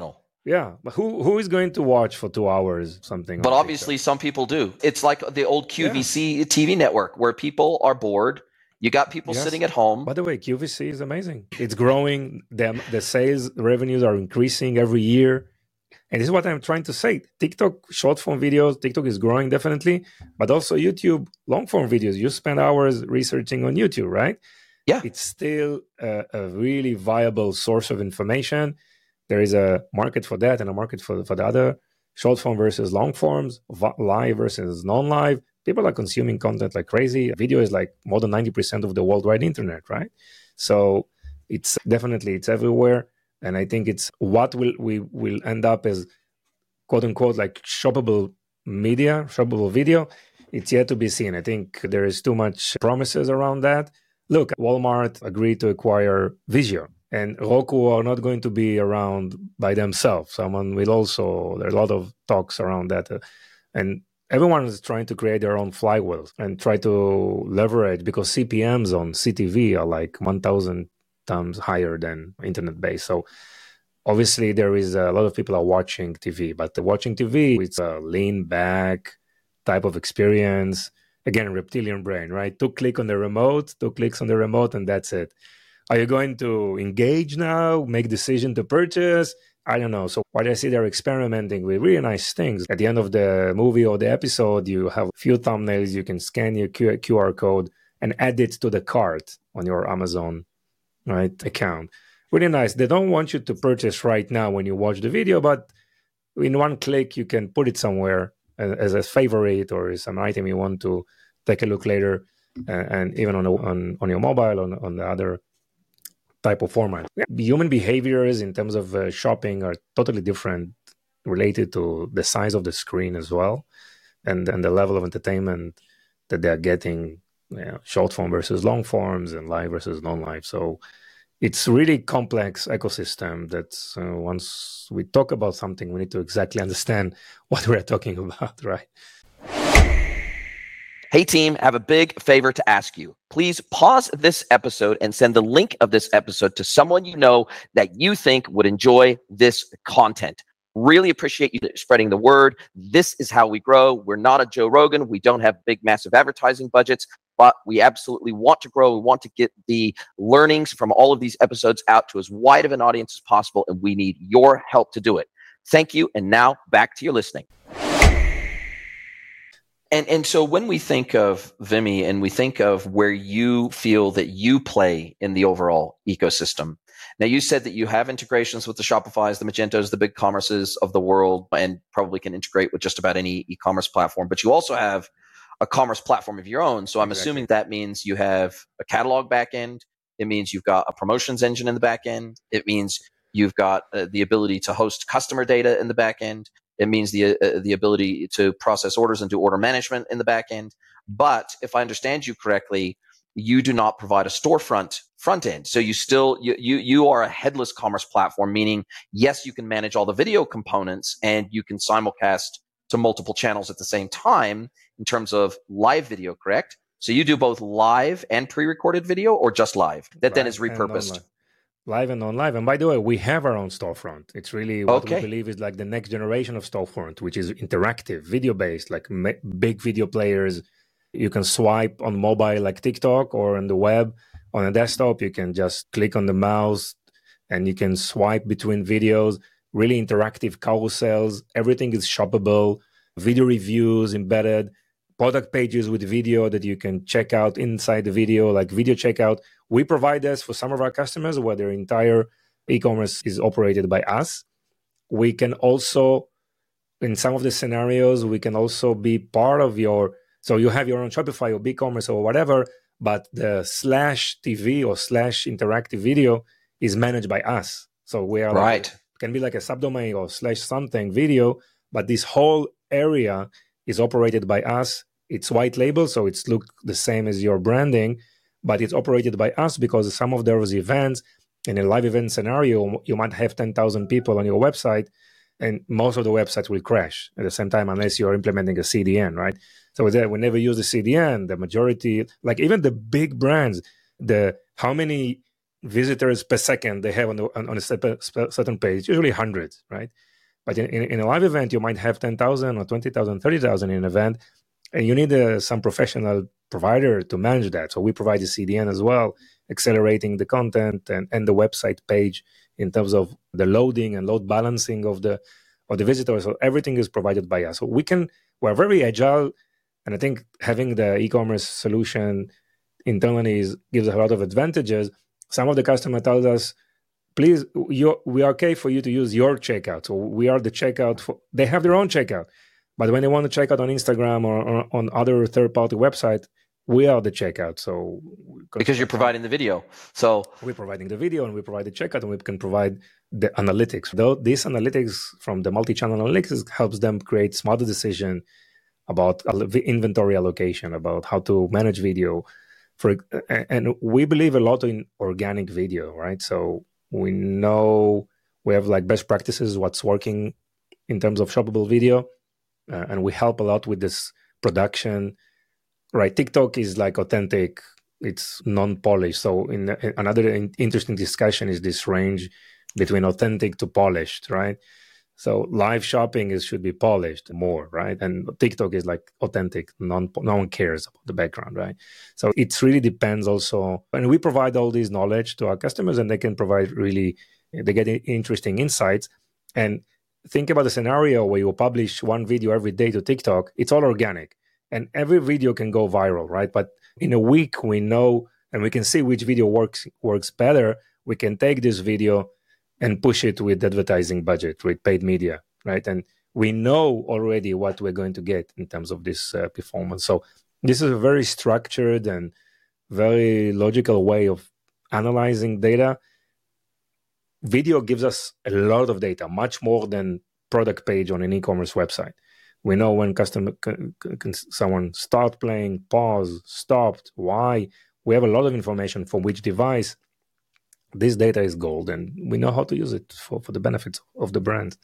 Yeah, but who who is going to watch for two hours something But on obviously, TikTok? some people do. It's like the old Yeah, Q V C T V network where people are bored. You got people yes. sitting at home. By the way, Q V C is amazing. It's growing. The, the sales revenues are increasing every year. And this is what I'm trying to say. TikTok short form videos, TikTok is growing definitely, but also YouTube long form videos. You spend hours researching on YouTube, right? Yeah. It's still a, a really viable source of information. There is a market for that and a market for, for the other short form versus long forms, live versus non live. People are consuming content like crazy. Video is like more than ninety percent of the worldwide internet, right? So it's definitely, it's everywhere. And I think it's what will we will end up as quote unquote like shoppable media, shoppable video. It's yet to be seen. I think there is too much promises around that. Look, Walmart agreed to acquire Vizio, and Roku are not going to be around by themselves. Someone will also, there are a lot of talks around that. Uh, and everyone is trying to create their own flywheels and try to leverage, because C P Ms on C T V are like one thousand times higher than internet based. So obviously there is a lot of people are watching T V, but the watching T V, it's a lean back type of experience. Again, reptilian brain, right? Two click on the remote, two clicks on the remote, and that's it. Are you going to engage now, make decision to purchase? I don't know. So what I see, they're experimenting with really nice things. At the end of the movie or the episode, you have a few thumbnails. You can scan your Q R code and add it to the cart on your Amazon, right, account. Really nice. They don't want you to purchase right now when you watch the video, but in one click, you can put it somewhere as a favorite or as an item you want to take a look later, uh, and even on, a, on on your mobile, on, on the other type of format. Human behaviors in terms of uh, shopping are totally different, related to the size of the screen as well, and, and the level of entertainment that they're getting, you know, short form versus long forms and live versus non-live. So it's really complex ecosystem that uh, once we talk about something, we need to exactly understand what we're talking about, right? Hey team, I have a big favor to ask you. Please pause this episode and send the link of this episode to someone you know that you think would enjoy this content. Really appreciate you spreading the word. This is how we grow. We're not a Joe Rogan. We don't have big, massive advertising budgets, but we absolutely want to grow. We want to get the learnings from all of these episodes out to as wide of an audience as possible, and we need your help to do it. Thank you. And now back to your listening. And and so when we think of Vimy and we think of where you feel that you play in the overall ecosystem, now you said that you have integrations with the Shopifys, the Magentos, the BigCommerces of the world, and probably can integrate with just about any e-commerce platform. But you also have a commerce platform of your own. So I'm Exactly. assuming that means you have a catalog backend. It means you've got a promotions engine in the back end. It means you've got uh, the ability to host customer data in the back end. It means the uh, the ability to process orders and do order management in the back end. But if I understand you correctly, you do not provide a storefront front end. So you still you you you are a headless commerce platform, meaning yes, you can manage all the video components and you can simulcast to multiple channels at the same time in terms of live video, correct? So you do both live and pre-recorded video, or just live that Live then is and repurposed? non-live. Live and non-live. And by the way, we have our own storefront. It's really what Okay. we believe is like the next generation of storefront, which is interactive, video-based, like ma- big video players. You can swipe on mobile like TikTok, or on the web. On a desktop, you can just click on the mouse and you can swipe between videos, really interactive carousels. Everything is shoppable, video reviews embedded, product pages with video that you can check out inside the video, like video checkout. We provide this for some of our customers where their entire e-commerce is operated by us. We can also, in some of the scenarios, we can also be part of your, so you have your own Shopify or BigCommerce or whatever, but the slash T V or slash interactive video is managed by us. So we are right. like, can be like a subdomain or slash something video, but this whole area is operated by us. It's white label, so it's look the same as your branding, but it's operated by us because some of those events, in a live event scenario, you might have ten thousand people on your website, and most of the websites will crash at the same time unless you're implementing a C D N, right? So that we never use the C D N. The majority, like even the big brands, the how many visitors per second they have on, the, on, on a certain page, usually hundreds, right? But in, in, in a live event, you might have ten thousand or twenty thousand, thirty thousand in an event, and you need uh, some professional provider to manage that. So we provide the C D N as well, accelerating the content and, and the website page in terms of the loading and load balancing of the of the visitors. So everything is provided by us. So we can, we're very agile. And I think having the e-commerce solution internally is, gives a lot of advantages. Some of the customer tells us, please, you, we are okay for you to use your checkout. So we are the checkout. For, they have their own checkout. But when they want to check out on Instagram or, or on other third-party website, we are the checkout. So because you're providing the video. So we're providing the video and we provide the checkout and we can provide the analytics. Though these analytics from the multi-channel analytics helps them create smarter decision about inventory allocation, about how to manage video. For and we believe a lot in organic video, right? So we know we have like best practices, what's working in terms of shoppable video, uh, and we help a lot with this production. Right, TikTok is like authentic; it's non-polished. So, in, in another in, interesting discussion is this range between authentic to polished, right? So, live shopping is should be polished more, right? And TikTok is like authentic; non no one cares about the background, right? So, it really depends also, and we provide all this knowledge to our customers, and they can provide really they get interesting insights. And think about a scenario where you publish one video every day to TikTok; it's all organic. And every video can go viral, right? But in a week, we know and we can see which video works works better. We can take this video and push it with advertising budget, with paid media, right? And we know already what we're going to get in terms of this uh, performance. So this is a very structured and very logical way of analyzing data. Video gives us a lot of data, much more than product page on an e-commerce website. We know when customer can, can someone start playing, pause, stopped, why. We have a lot of information for which device. This data is gold, and we know how to use it for, for the benefits of the brand.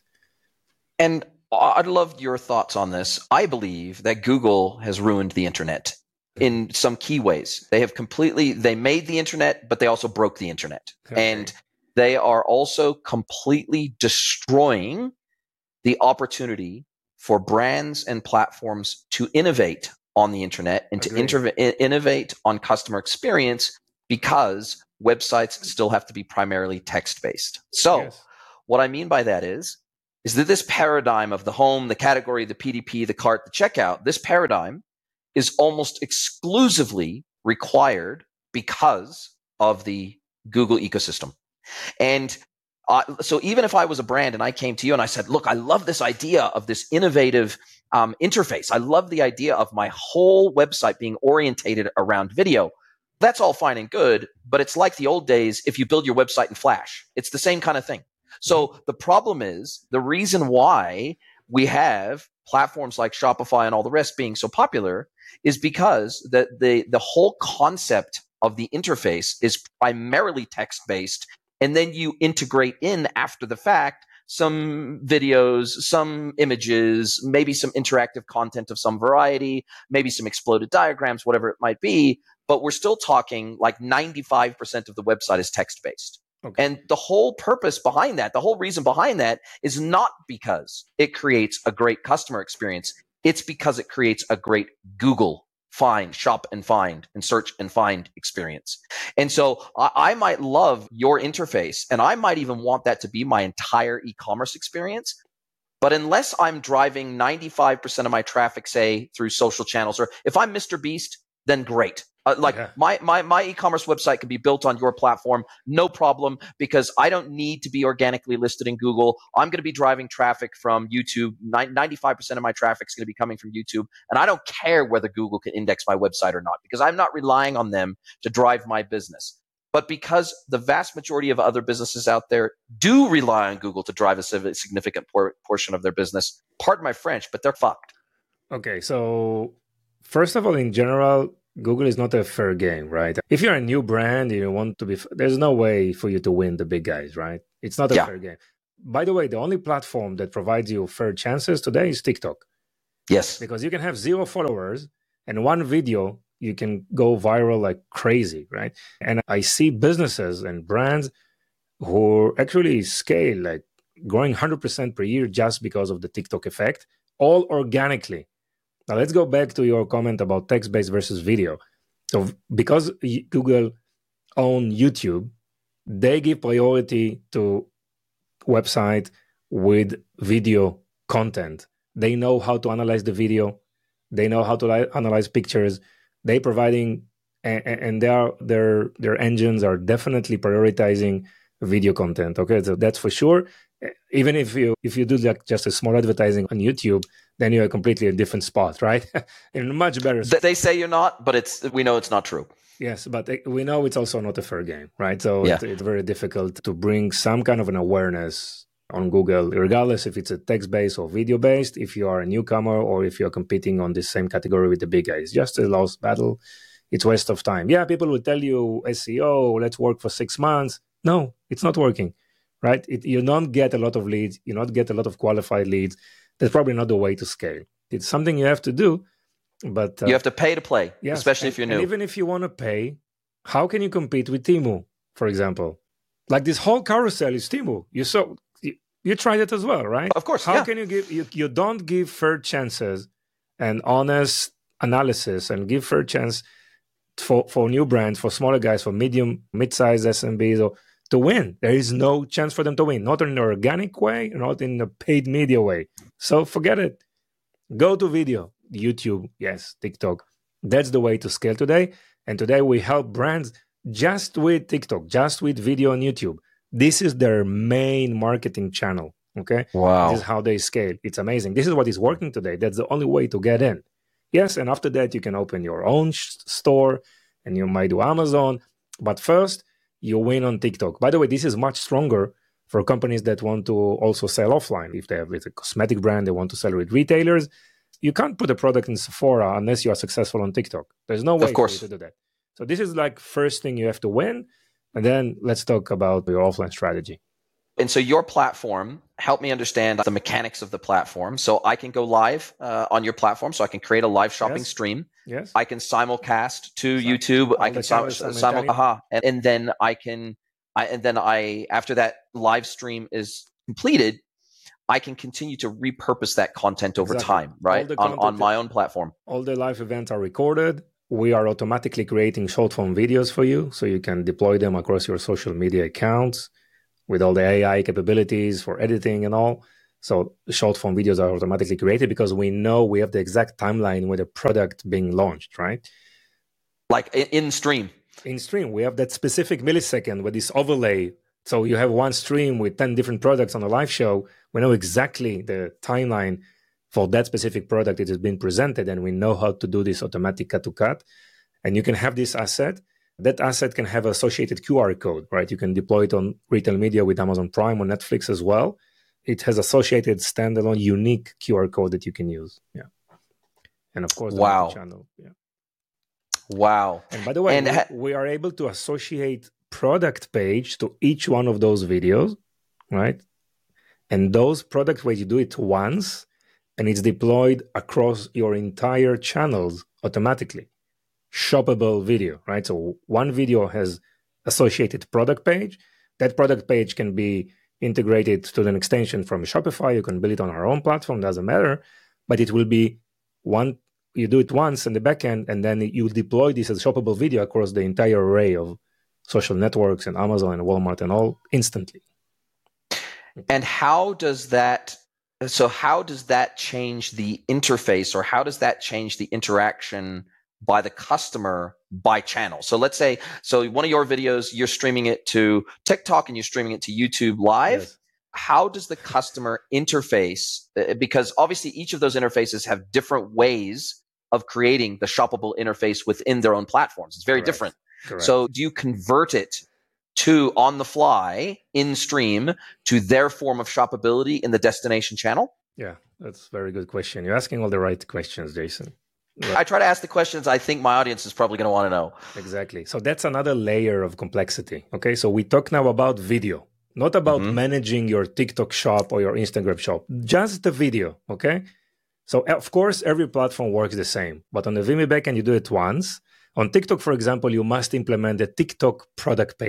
And I'd love your thoughts on this. I believe that Google has ruined the internet in some key ways. They have completely, they made the internet, but they also broke the internet. Okay. And they are also completely destroying the opportunity for brands and platforms to innovate on the internet and Agreed. to interv- innovate on customer experience, because websites still have to be primarily text-based. So yes. what I mean by that is, is that this paradigm of the home, the category, the P D P, the cart, the checkout, this paradigm is almost exclusively required because of the Google ecosystem. And Uh, so even if I was a brand and I came to you and I said, look, I love this idea of this innovative um, interface. I love the idea of my whole website being orientated around video. That's all fine and good, but it's like the old days if you build your website in Flash. It's the same kind of thing. So the problem is, the reason why we have platforms like Shopify and all the rest being so popular is because the, the, the whole concept of the interface is primarily text-based. And then you integrate in after the fact some videos, some images, maybe some interactive content of some variety, maybe some exploded diagrams, whatever it might be. But we're still talking like ninety-five percent of the website is text-based. Okay. And the whole purpose behind that, the whole reason behind that is not because it creates a great customer experience. It's because it creates a great Google find, shop and find, and search and find experience. And so I, I might love your interface, and I might even want that to be my entire e-commerce experience. But unless I'm driving ninety-five percent of my traffic, say, through social channels, or if I'm Mister Beast, then great. Uh, like yeah. my, my, my e-commerce website can be built on your platform, no problem, because I don't need to be organically listed in Google. I'm going to be driving traffic from YouTube. ninety-five percent of my traffic is going to be coming from YouTube. And I don't care whether Google can index my website or not, because I'm not relying on them to drive my business. But because the vast majority of other businesses out there do rely on Google to drive a significant por- portion of their business, pardon my French, but they're fucked. Okay, so first of all, in general, Google is not a fair game, right? If you're a new brand, you want to be, there's no way for you to win the big guys, right? It's not a yeah. fair game. By the way, the only platform that provides you fair chances today is TikTok. Yes. Because you can have zero followers and one video, you can go viral like crazy, right? And I see businesses and brands who actually scale like growing one hundred percent per year just because of the TikTok effect, all organically. Now, let's go back to your comment about text-based versus video. So because Google own YouTube, they give priority to website with video content. They know how to analyze the video. They know how to li- analyze pictures. They providing, and, and their their their engines are definitely prioritizing video content. Okay, so that's for sure. Even if you if you do like just a small advertising on YouTube, then you're completely a different spot, right? In a much better spot. They say you're not, but it's we know it's not true. Yes, but we know it's also not a fair game, right? So yeah. it's, it's very difficult to bring some kind of an awareness on Google, regardless if it's a text-based or video-based, if you are a newcomer or if you're competing on the same category with the big guys. Just a lost battle. It's a waste of time. Yeah, people will tell you S E O, let's work for six months. No, it's not working, right? It, you don't get a lot of leads. You don't get a lot of qualified leads. That's probably not the way to scale. It's something you have to do, but... Uh, you have to pay to play, yes, especially and, if you're new. And even if you want to pay, how can you compete with Temu, for example? Like this whole carousel is Temu. You saw... You tried it as well, right? Of course. How yeah. can you give you, you don't give fair chances and honest analysis and give fair chance for, for new brands, for smaller guys, for medium, mid-sized S M Bs or, to win? There is no chance for them to win, not in an organic way, not in a paid media way. So forget it. Go to video, YouTube, yes, TikTok. That's the way to scale today. And today we help brands just with TikTok, just with video on YouTube. This is their main marketing channel, okay? Wow. This is how they scale. It's amazing. This is what is working today. That's the only way to get in. Yes, and after that, you can open your own sh- store, and you might do Amazon. But first, you win on TikTok. By the way, this is much stronger for companies that want to also sell offline. If they have a cosmetic brand, they want to sell with retailers. You can't put a product in Sephora unless you are successful on TikTok. There's no way of course. for you to do that. So this is like first thing you have to win. And then let's talk about your offline strategy. And so your platform, help me understand the mechanics of the platform. So I can go live uh, on your platform. So I can create a live shopping yes. stream. Yes. I can simulcast to so, YouTube. I can sim- simul, aha, and, and then I can, I, and then I, after that live stream is completed, I can continue to repurpose that content over exactly. time, right? On, on my own platform. All the live events are recorded. We are automatically creating short form videos for you so you can deploy them across your social media accounts with all the A I capabilities for editing and all. So the short form videos are automatically created because we know we have the exact timeline with the product being launched, right? Like in stream. In stream, we have that specific millisecond with this overlay. So you have one stream with ten different products on a live show. We know exactly the timeline for that specific product that has been presented, and we know how to do this automatic cut to cut. And you can have this asset. That asset can have associated Q R code, right? You can deploy it on retail media with Amazon Prime or Netflix as well. It has associated standalone unique Q R code that you can use. Yeah. And of course, the wow. channel. Yeah. Wow. And by the way, and we, ha- we are able to associate product page to each one of those videos, right? And those product page, you do it once, and it's deployed across your entire channels automatically. Shoppable video, right? So one video has associated product page. That product page can be integrated to an extension from Shopify. You can build it on our own platform, doesn't matter. But it will be one, you do it once in the backend, and then you deploy this as shoppable video across the entire array of social networks and Amazon and Walmart and all instantly. And how does that So how does that change the interface, or how does that change the interaction by the customer by channel? So let's say, so one of your videos, you're streaming it to TikTok and you're streaming it to YouTube Live. Yes. How does the customer interface? Because obviously each of those interfaces have different ways of creating the shoppable interface within their own platforms. It's very Correct. different. Correct. So do you convert it to on the fly in stream to their form of shoppability in the destination channel? Yeah, that's a very good question. You're asking all the right questions, Jason. Right. I try to ask the questions I think my audience is probably going to want to know. Exactly. So that's another layer of complexity. Okay, so we talk now about video, not about mm-hmm. managing your TikTok shop or your Instagram shop, just the video. Okay. So of course, every platform works the same, but on the Vimeo backend, you do it once. On TikTok, for example, you must implement the TikTok product page.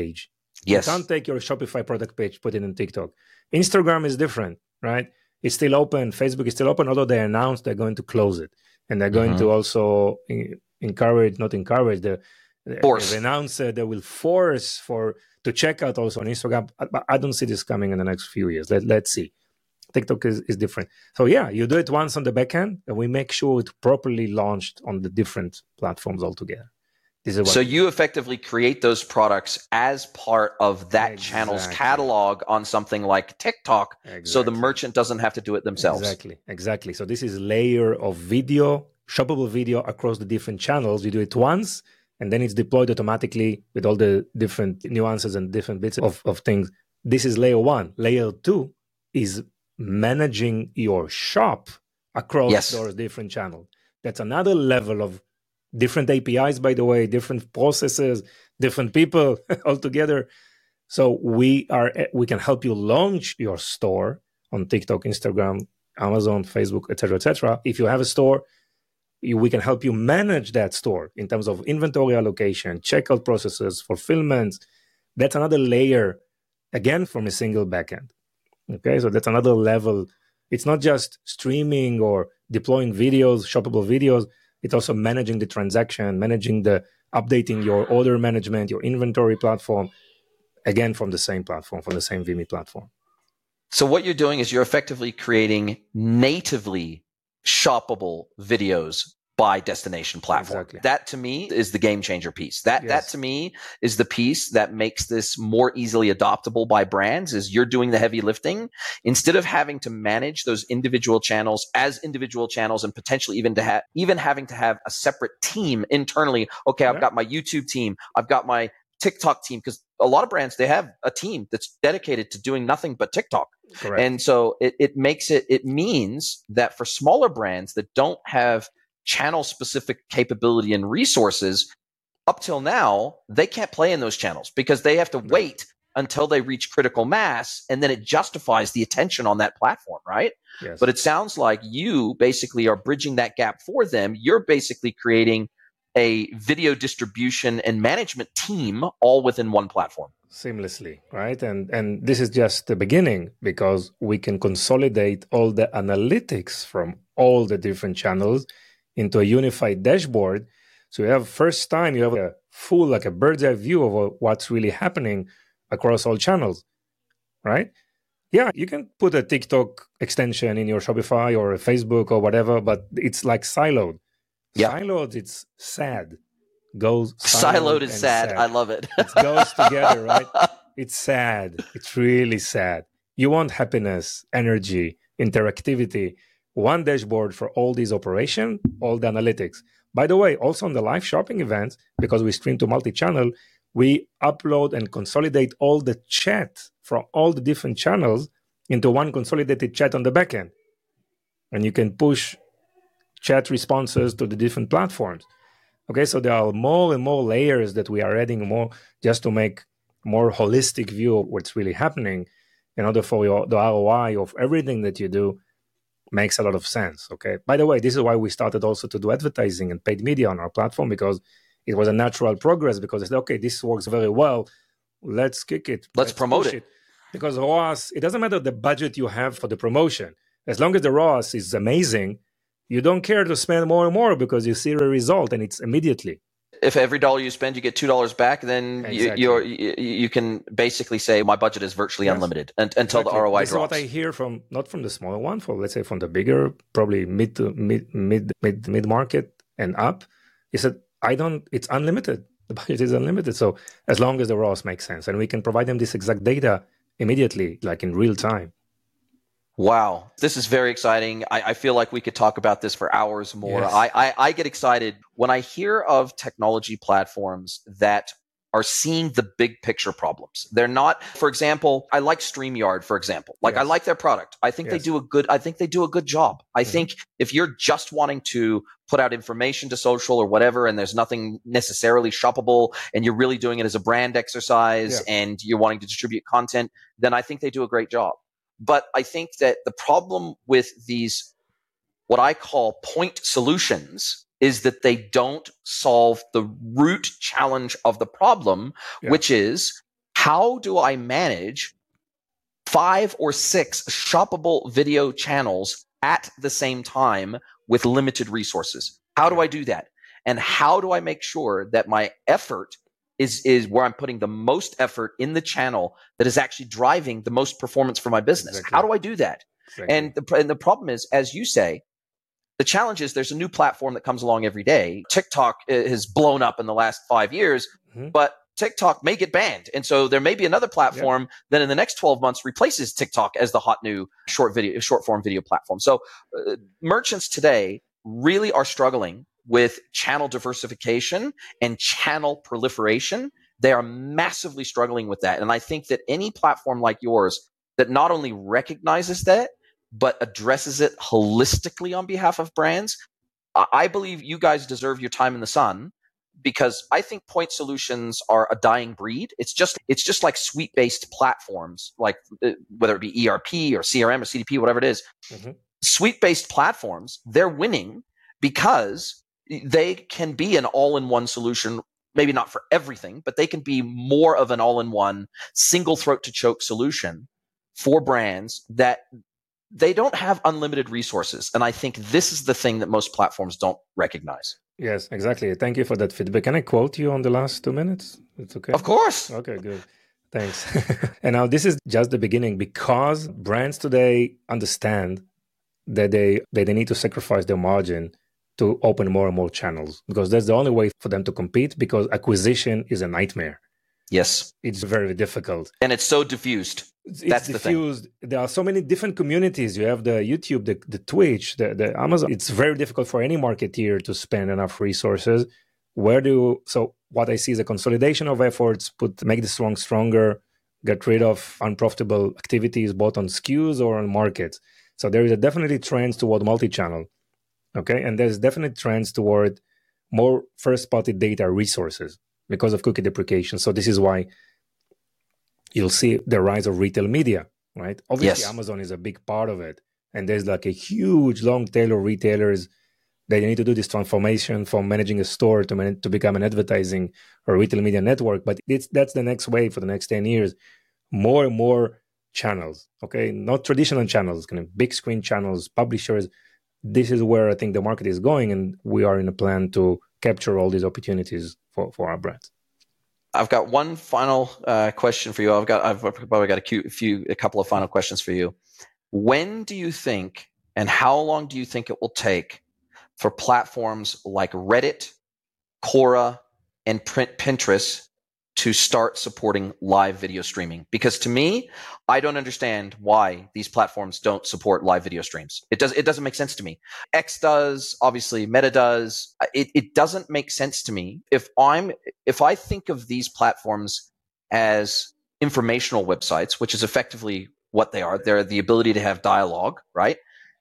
Yes. You can't take your Shopify product page, put it in TikTok. Instagram is different, right? It's still open. Facebook is still open, although they announced they're going to close it. And they're going mm-hmm. to also encourage, not encourage, the force. They've announced uh, they will force for to check out also on Instagram. But I don't see this coming in the next few years. Let, let's see. TikTok is, is different. So yeah, you do it once on the back end, and we make sure it's properly launched on the different platforms altogether. This is what so you effectively create those products as part of that exactly. channel's catalog on something like TikTok, exactly. so the merchant doesn't have to do it themselves. Exactly, exactly. So this is layer of video, shoppable video across the different channels. You do it once, and then it's deployed automatically with all the different nuances and different bits of, of things. This is layer one. Layer two is managing your shop across yes. those different channels. That's another level of different A P Is, by the way, different processes, different people altogether. So we are we can help you launch your store on TikTok, Instagram, Amazon, Facebook, et cetera, et cetera. If you have a store, you, we can help you manage that store in terms of inventory allocation, checkout processes, fulfillment. That's another layer, again, from a single backend. Okay, so that's another level. It's not just streaming or deploying videos, shoppable videos. It's also managing the transaction, managing the updating your order management, your inventory platform, again, from the same platform, from the same Vimeo platform. So what you're doing is you're effectively creating natively shoppable videos by destination platform. Exactly. That to me is the game changer piece. That yes. that to me is the piece that makes this more easily adoptable by brands. Is you're doing the heavy lifting instead of having to manage those individual channels as individual channels, and potentially even to have even having to have a separate team internally. Okay, I've yeah. got my YouTube team, I've got my TikTok team, because a lot of brands, they have a team that's dedicated to doing nothing but TikTok. Correct. And so it, it makes it, it means that for smaller brands that don't have channel specific capability and resources, up till now, they can't play in those channels because they have to wait until they reach critical mass, and then it justifies the attention on that platform, right? Yes. But it sounds like you basically are bridging that gap for them. You're basically creating a video distribution and management team all within one platform. Seamlessly, right? And and this is just the beginning, because we can consolidate all the analytics from all the different channels into a unified dashboard. So you have first time, you have a full, like a bird's eye view of what's really happening across all channels, right? Yeah, you can put a TikTok extension in your Shopify or Facebook or whatever, but it's like siloed. Yeah. Siloed, it's sad. Goes siloed is sad. sad. I love it. It goes together, right? It's sad. It's really sad. You want happiness, energy, interactivity. One dashboard for all these operations, all the analytics. By the way, also on the live shopping events, because we stream to multi-channel, we upload and consolidate all the chat from all the different channels into one consolidated chat on the backend. And you can push chat responses to the different platforms. Okay, so there are more and more layers that we are adding more just to make more holistic view of what's really happening in order for your, the R O I of everything that you do makes a lot of sense. Okay. By the way, this is why we started also to do advertising and paid media on our platform, because it was a natural progress, because it's okay, this works very well. Let's kick it. Let's, Let's promote it. it. Because R O A S, it doesn't matter the budget you have for the promotion. As long as the R O A S is amazing, you don't care to spend more and more because you see a result and it's immediately. If every dollar you spend, you get two dollars back, then exactly. you, you're, you you can basically say my budget is virtually yes. unlimited and, until exactly. the R O I this drops. This is what I hear from, not from the smaller one, for let's say from the bigger, probably mid to mid mid mid mid market and up. He said, I don't. It's unlimited. The budget is unlimited. So as long as the R O A S makes sense, and we can provide them this exact data immediately, like in real time. Wow, this is very exciting. I, I feel like we could talk about this for hours more. Yes. I, I, I get excited when I hear of technology platforms that are seeing the big picture problems. They're not, for example, I like StreamYard, for example. Like yes. I like their product. I think yes. they do a good, I think they do a good job. I mm-hmm. think if you're just wanting to put out information to social or whatever, and there's nothing necessarily shoppable, and you're really doing it as a brand exercise yeah. and you're wanting to distribute content, then I think they do a great job. But I think that the problem with these, what I call point solutions, is that they don't solve the root challenge of the problem, yeah. which is how do I manage five or six shoppable video channels at the same time with limited resources? How do I do that? And how do I make sure that my effort is, is where I'm putting the most effort in the channel that is actually driving the most performance for my business? Exactly. How do I do that? Exactly. And the, and the problem is, as you say, the challenge is there's a new platform that comes along every day. TikTok has blown up in the last five years, mm-hmm. but TikTok may get banned. And so there may be another platform yep. that in the next twelve months replaces TikTok as the hot new short video, short form video platform. So uh, merchants today really are struggling with channel diversification and channel proliferation. They are massively struggling with that. And I think that any platform like yours that not only recognizes that, but addresses it holistically on behalf of brands, I believe you guys deserve your time in the sun, because I think point solutions are a dying breed. It's just it's just like suite-based platforms, like uh, whether it be E R P or C R M or C D P, whatever it is. Mm-hmm. Suite-based platforms, they're winning because they can be an all-in-one solution. Maybe not for everything, but they can be more of an all-in-one, single throat-to-choke solution for brands that they don't have unlimited resources. And I think this is the thing that most platforms don't recognize. Yes, exactly. Thank you for that feedback. Can I quote you on the last two minutes? It's okay. Of course. Okay, good. Thanks. And now this is just the beginning, because brands today understand that they, that they need to sacrifice their margin to open more and more channels, because that's the only way for them to compete, because acquisition is a nightmare. Yes. It's very difficult. And it's so diffused. It's That's diffused. The thing. There are so many different communities. You have the YouTube, the, the Twitch, the, the Amazon. It's very difficult for any marketeer to spend enough resources. Where do so what I see is a consolidation of efforts, put make the strong stronger, get rid of unprofitable activities both on S K Us or on markets. So there is a definitely trends toward multi-channel. Okay. And there's definitely trends toward more first-party data resources because of cookie deprecation. So this is why you'll see the rise of retail media, right? Obviously, yes. Amazon is a big part of it. And there's like a huge long tail of retailers that need to do this transformation from managing a store to man- to become an advertising or retail media network. But it's that's the next wave for the next ten years. More and more channels, okay? Not traditional channels, kind of big screen channels, publishers. This is where I think the market is going, and we are in a plan to capture all these opportunities for, for our brands. I've got one final uh, question for you. I've got I've probably got a few, a few, a couple of final questions for you. When do you think, and how long do you think it will take for platforms like Reddit, Quora, and Pinterest to start supporting live video streaming? Because to me, I don't understand why these platforms don't support live video streams. It does. It doesn't make sense to me. X does, obviously. Meta does. It, it doesn't make sense to me. If I'm, if I think of these platforms as informational websites, which is effectively what they are, they're the ability to have dialogue, right?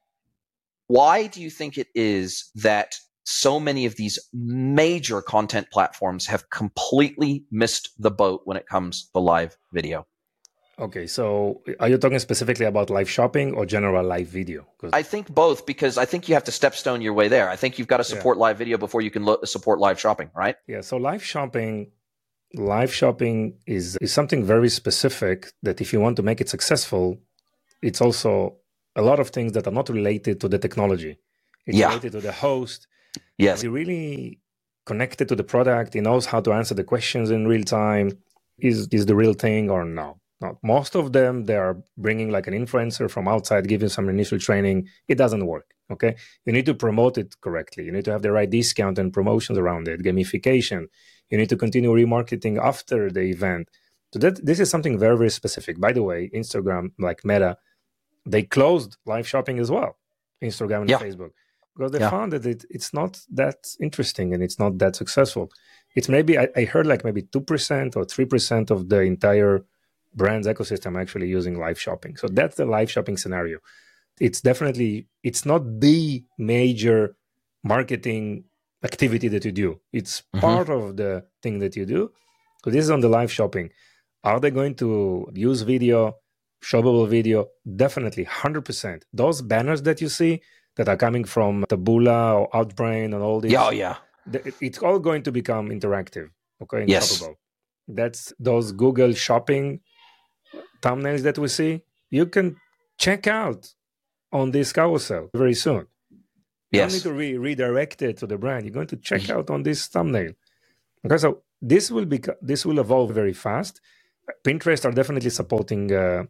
Why do you think it is that so many of these major content platforms have completely missed the boat when it comes to live video? Okay, so are you talking specifically about live shopping or general live video? I think both, because I think you have to stepstone your way there. I think you've got to support yeah. live video before you can lo- support live shopping, right? Yeah, so live shopping, live shopping is, is something very specific that if you want to make it successful, it's also a lot of things that are not related to the technology. It's yeah. related to the host. Yes. He's really connected to the product. He knows how to answer the questions in real time. Is is the real thing or no? Not most of them, they are bringing like an influencer from outside, giving some initial training. It doesn't work, okay? You need to promote it correctly. You need to have the right discount and promotions around it, gamification. You need to continue remarketing after the event. So that this is something very, very specific. By the way, Instagram, like Meta, they closed live shopping as well, Instagram and yeah. Facebook. Because they yeah. found that it, it's not that interesting and it's not that successful. It's maybe, I, I heard like maybe two percent or three percent of the entire brand's ecosystem actually using live shopping. So that's the live shopping scenario. It's definitely, it's not the major marketing activity that you do. It's mm-hmm. part of the thing that you do. So this is on the live shopping. Are they going to use video, shoppable video? Definitely, one hundred percent. Those banners that you see, that are coming from Taboola or Outbrain and all these. Yeah, oh, yeah. It's all going to become interactive, okay? Yes. Shoppable. That's those Google shopping thumbnails that we see. You can check out on this carousel very soon. You don't need Yes. to re- redirect it to the brand. You're going to check out on this thumbnail. Okay, so this will be this will evolve very fast. Pinterest are definitely supporting uh,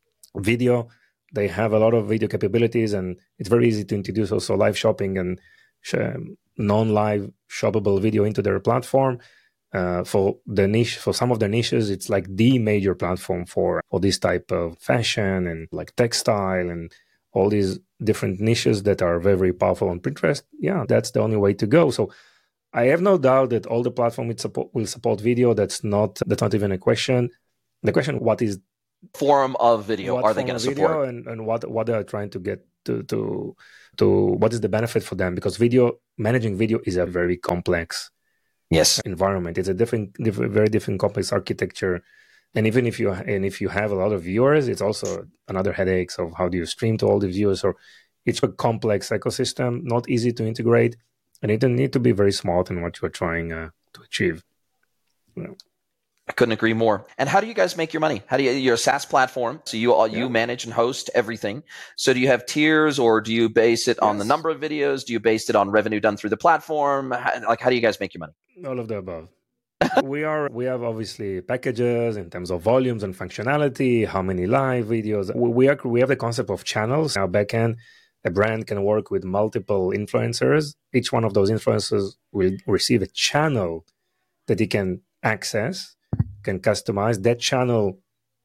video. They have a lot of video capabilities, and it's very easy to introduce also live shopping and sh- non-live shoppable video into their platform. Uh, for the niche, for some of the niches, it's like the major platform for for this type of fashion and like textile and all these different niches that are very, very powerful on Pinterest. Yeah, that's the only way to go. So I have no doubt that all the platform will support, will support video. That's not that's not even a question. The question: what is form of video what are they form going of to video support? and, and what what they are trying to get to to to what is the benefit for them? Because video managing video is a very complex Yes. environment. It's a different, different, very different complex architecture. And even if you and if you have a lot of viewers, it's also another headaches of how do you stream to all the viewers. So it's a complex ecosystem, not easy to integrate, and you need to be very smart in what you're trying uh, to achieve. You know. I couldn't agree more. And how do you guys make your money? How do you? You're a SaaS platform, so you all you Yeah. manage and host everything. So do you have tiers, or do you base it on the Yes. number of videos? Do you base it on revenue done through the platform? How, like, how do you guys make your money? All of the above. we are we have obviously packages in terms of volumes and functionality, how many live videos. We we, are, we have the concept of channels. Now backend, a brand can work with multiple influencers. Each one of those influencers will receive a channel that he can access, can customize. That channel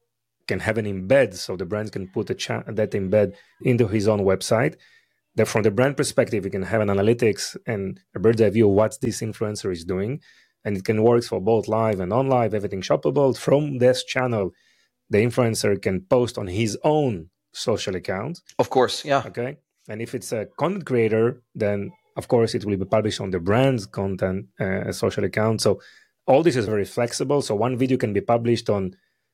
can have an embed, so the brand can put a cha- that embed into his own website. That from the brand perspective, you can have an analytics and a bird's eye view of what this influencer is doing. And it can work for both live and non-live, everything shoppable. From this channel, the influencer can post on his own social account. Of course, yeah. Okay. And if it's a content creator, then of course it will be published on the brand's content uh, social account. So all this is very flexible. So one video can be published on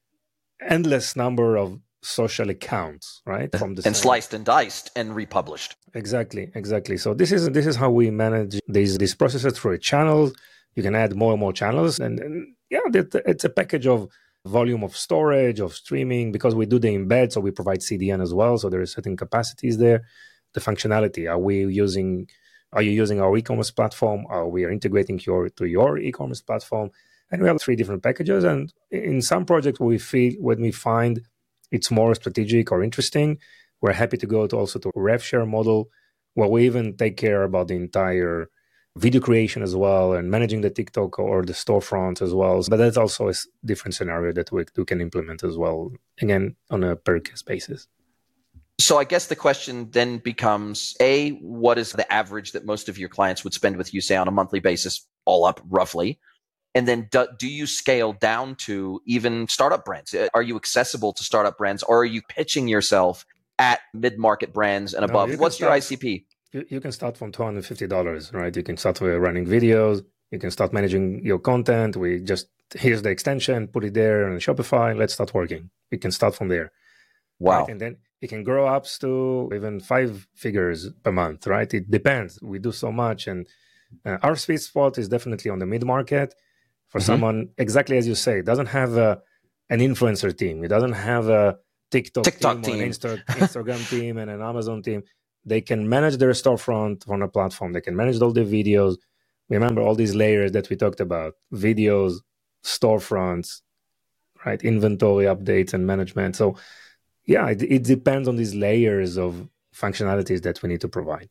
endless number of social accounts, right? From the and same. Sliced and diced and republished. Exactly, exactly. So this is this is how we manage these these processes through a channel. You can add more and more channels, and, and yeah, it's a package of volume of storage, of streaming, because we do the embed, so we provide C D N as well. So there are certain capacities there. The functionality: are we using? Are you using our e-commerce platform? Are we integrating your to your e-commerce platform? And we have three different packages. And in some projects, we feel when we find it's more strategic or interesting, we're happy to go to also to a rev share model, where we even take care about the entire video creation as well and managing the TikTok or the storefront as well. But that's also a different scenario that we, we can implement as well, again, on a per case basis. So I guess the question then becomes, A, what is the average that most of your clients would spend with you, say, on a monthly basis, all up roughly? And then do, do you scale down to even startup brands? Are you accessible to startup brands, or are you pitching yourself at mid-market brands and above? No, What's start, your I C P? You, you can start from two hundred fifty dollars, right? You can start with running videos. You can start managing your content. We just, here's the extension, put it there on Shopify. Let's start working. You can start from there. Wow. Right? And then it can grow up to even five figures per month, right? It depends. We do so much. And uh, our sweet spot is definitely on the mid-market. For mm-hmm. someone, exactly as you say, doesn't have a, an influencer team. It doesn't have a TikTok, TikTok team, team. Or an Insta, Instagram team and an Amazon team. They can manage their storefront on a platform. They can manage all the videos. Remember all these layers that we talked about: videos, storefronts, right? Inventory updates and management. So yeah, it, it depends on these layers of functionalities that we need to provide.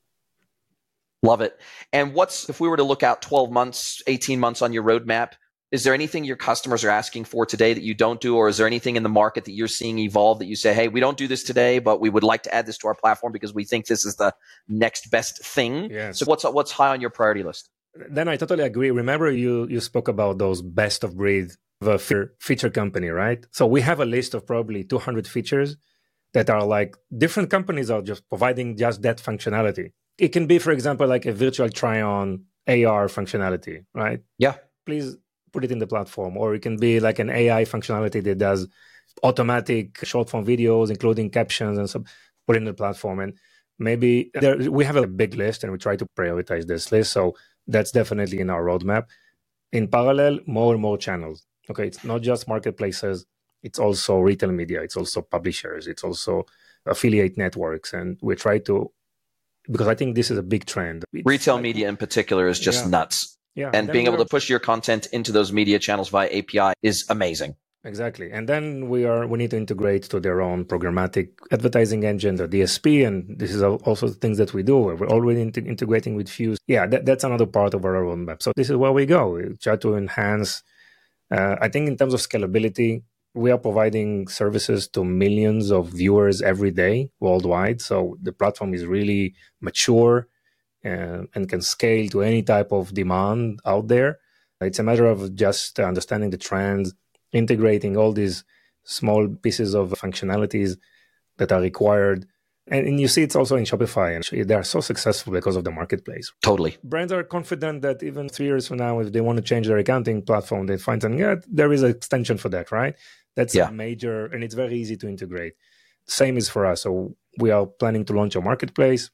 Love it. And what's, if we were to look out twelve months, eighteen months on your roadmap, is there anything your customers are asking for today that you don't do? Or is there anything in the market that you're seeing evolve that you say, hey, we don't do this today, but we would like to add this to our platform because we think this is the next best thing? Yes. So what's what's high on your priority list? Then I totally agree. Remember you you spoke about those best of breed of a feature, feature company, right? So we have a list of probably two hundred features that are like different companies are just providing just that functionality. It can be, for example, like a virtual try-on A R functionality, right? Yeah. Please put it in the platform. Or it can be like an A I functionality that does automatic short form videos, including captions and so put it in the platform. And maybe there, we have a big list and we try to prioritize this list. So that's definitely in our roadmap. In parallel, more and more channels. Okay, it's not just marketplaces, it's also retail media, it's also publishers, it's also affiliate networks. And we try to, because I think this is a big trend. It's Retail like, media in particular is just yeah, nuts. yeah. And being able to push your content into those media channels via A P I is amazing. Exactly. And then we are we need to integrate to their own programmatic advertising engine, the D S P, and this is also things that we do. We're already in- integrating with Fuse. Yeah, that, that's another part of our roadmap. So this is where we go. We try to enhance. Uh, I think in terms of scalability, we are providing services to millions of viewers every day worldwide. So the platform is really mature and, and can scale to any type of demand out there. It's a matter of just understanding the trends, integrating all these small pieces of functionalities that are required. And, and you see it's also in Shopify, and they are so successful because of the marketplace. Totally. Brands are confident that even three years from now, if they want to change their accounting platform, they find something, yeah, there is an extension for that, right? That's yeah. a major, and it's very easy to integrate. Same is for us. So we are planning to launch a marketplace,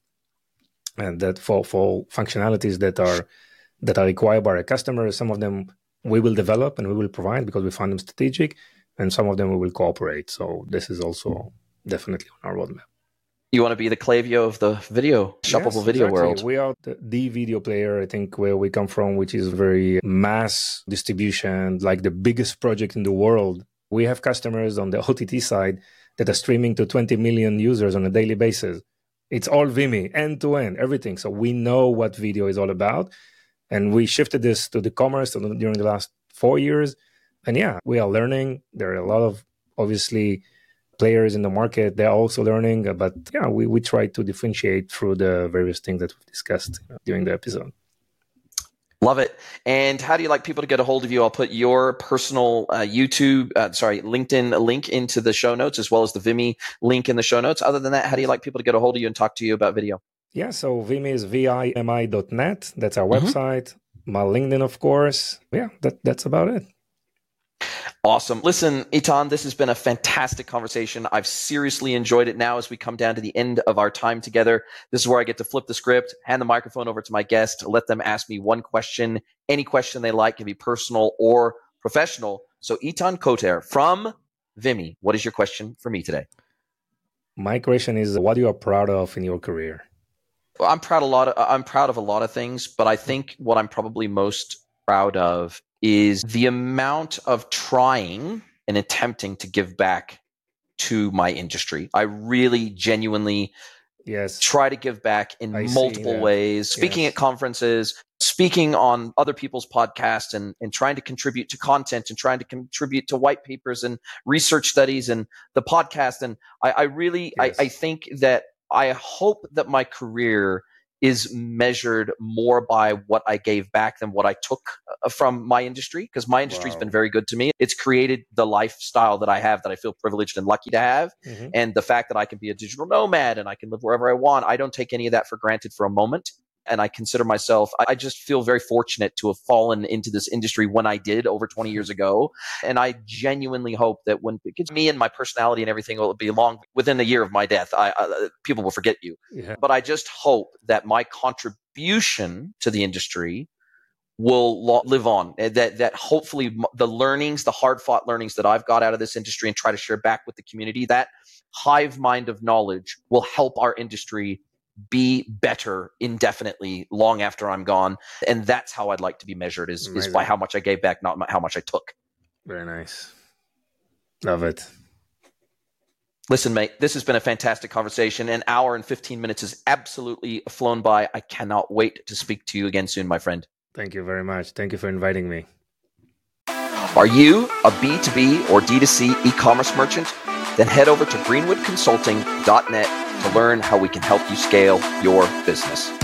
and that for, for functionalities that are that are required by our customers. Some of them we will develop and we will provide because we find them strategic, and some of them we will cooperate. So this is also definitely on our roadmap. You want to be the Klaviyo of the video, shoppable yes, video exactly. world. We are the, the video player, I think, where we come from, which is very mass distribution, like the biggest project in the world. We have customers on the O T T side that are streaming to twenty million users on a daily basis. It's all Vimeo, end to end, everything. So we know what video is all about. And we shifted this to the commerce during the last four years. And yeah, we are learning. There are a lot of, obviously, players in the market. They're also learning. But yeah, we, we try to differentiate through the various things that we've discussed during the episode. Love it. And how do you like people to get a hold of you? I'll put your personal uh, YouTube, uh, sorry, LinkedIn link into the show notes, as well as the Vimeo link in the show notes. Other than that, how do you like people to get a hold of you and talk to you about video? Yeah, so Vimeo is V I M I dot net. That's our Mm-hmm. website. My LinkedIn, of course. Yeah, that, that's about it. Awesome. Listen, Eitan, this has been a fantastic conversation. I've seriously enjoyed it. Now, as we come down to the end of our time together, this is where I get to flip the script, hand the microphone over to my guest, let them ask me one question, any question they like, can be personal or professional. So Eitan Koter from Vimeo, what is your question for me today? My question is, what you are proud of in your career? Well, I'm proud a lot of, I'm proud of a lot of things, but I think what I'm probably most proud of is the amount of trying and attempting to give back to my industry. I really genuinely yes. try to give back in I multiple ways, speaking yes. at conferences, speaking on other people's podcasts, and, and trying to contribute to content and trying to contribute to white papers and research studies and the podcast. And I, I really, yes. I, I think that I hope that my career is measured more by what I gave back than what I took from my industry, because my industry's wow. been very good to me. It's created the lifestyle that I have that I feel privileged and lucky to have. Mm-hmm. And the fact that I can be a digital nomad and I can live wherever I want, I don't take any of that for granted for a moment. And I consider myself, I just feel very fortunate to have fallen into this industry when I did over twenty years ago. And I genuinely hope that when it gets me and my personality and everything will be long within a year of my death, I, uh, people will forget you. Yeah. But I just hope that my contribution to the industry will lo- live on, that, that hopefully the learnings, the hard fought learnings that I've got out of this industry and try to share back with the community, that hive mind of knowledge will help our industry be better indefinitely long after I'm gone. And that's how I'd like to be measured, is, is by how much I gave back, not how much I took. Very nice. Love it. Listen, mate, this has been a fantastic conversation. An hour and fifteen minutes has absolutely flown by. I cannot wait to speak to you again soon, my friend. Thank you very much. Thank you for inviting me. Are you a B two B or D two C e-commerce merchant? Then head over to greenwood consulting dot net to learn how we can help you scale your business.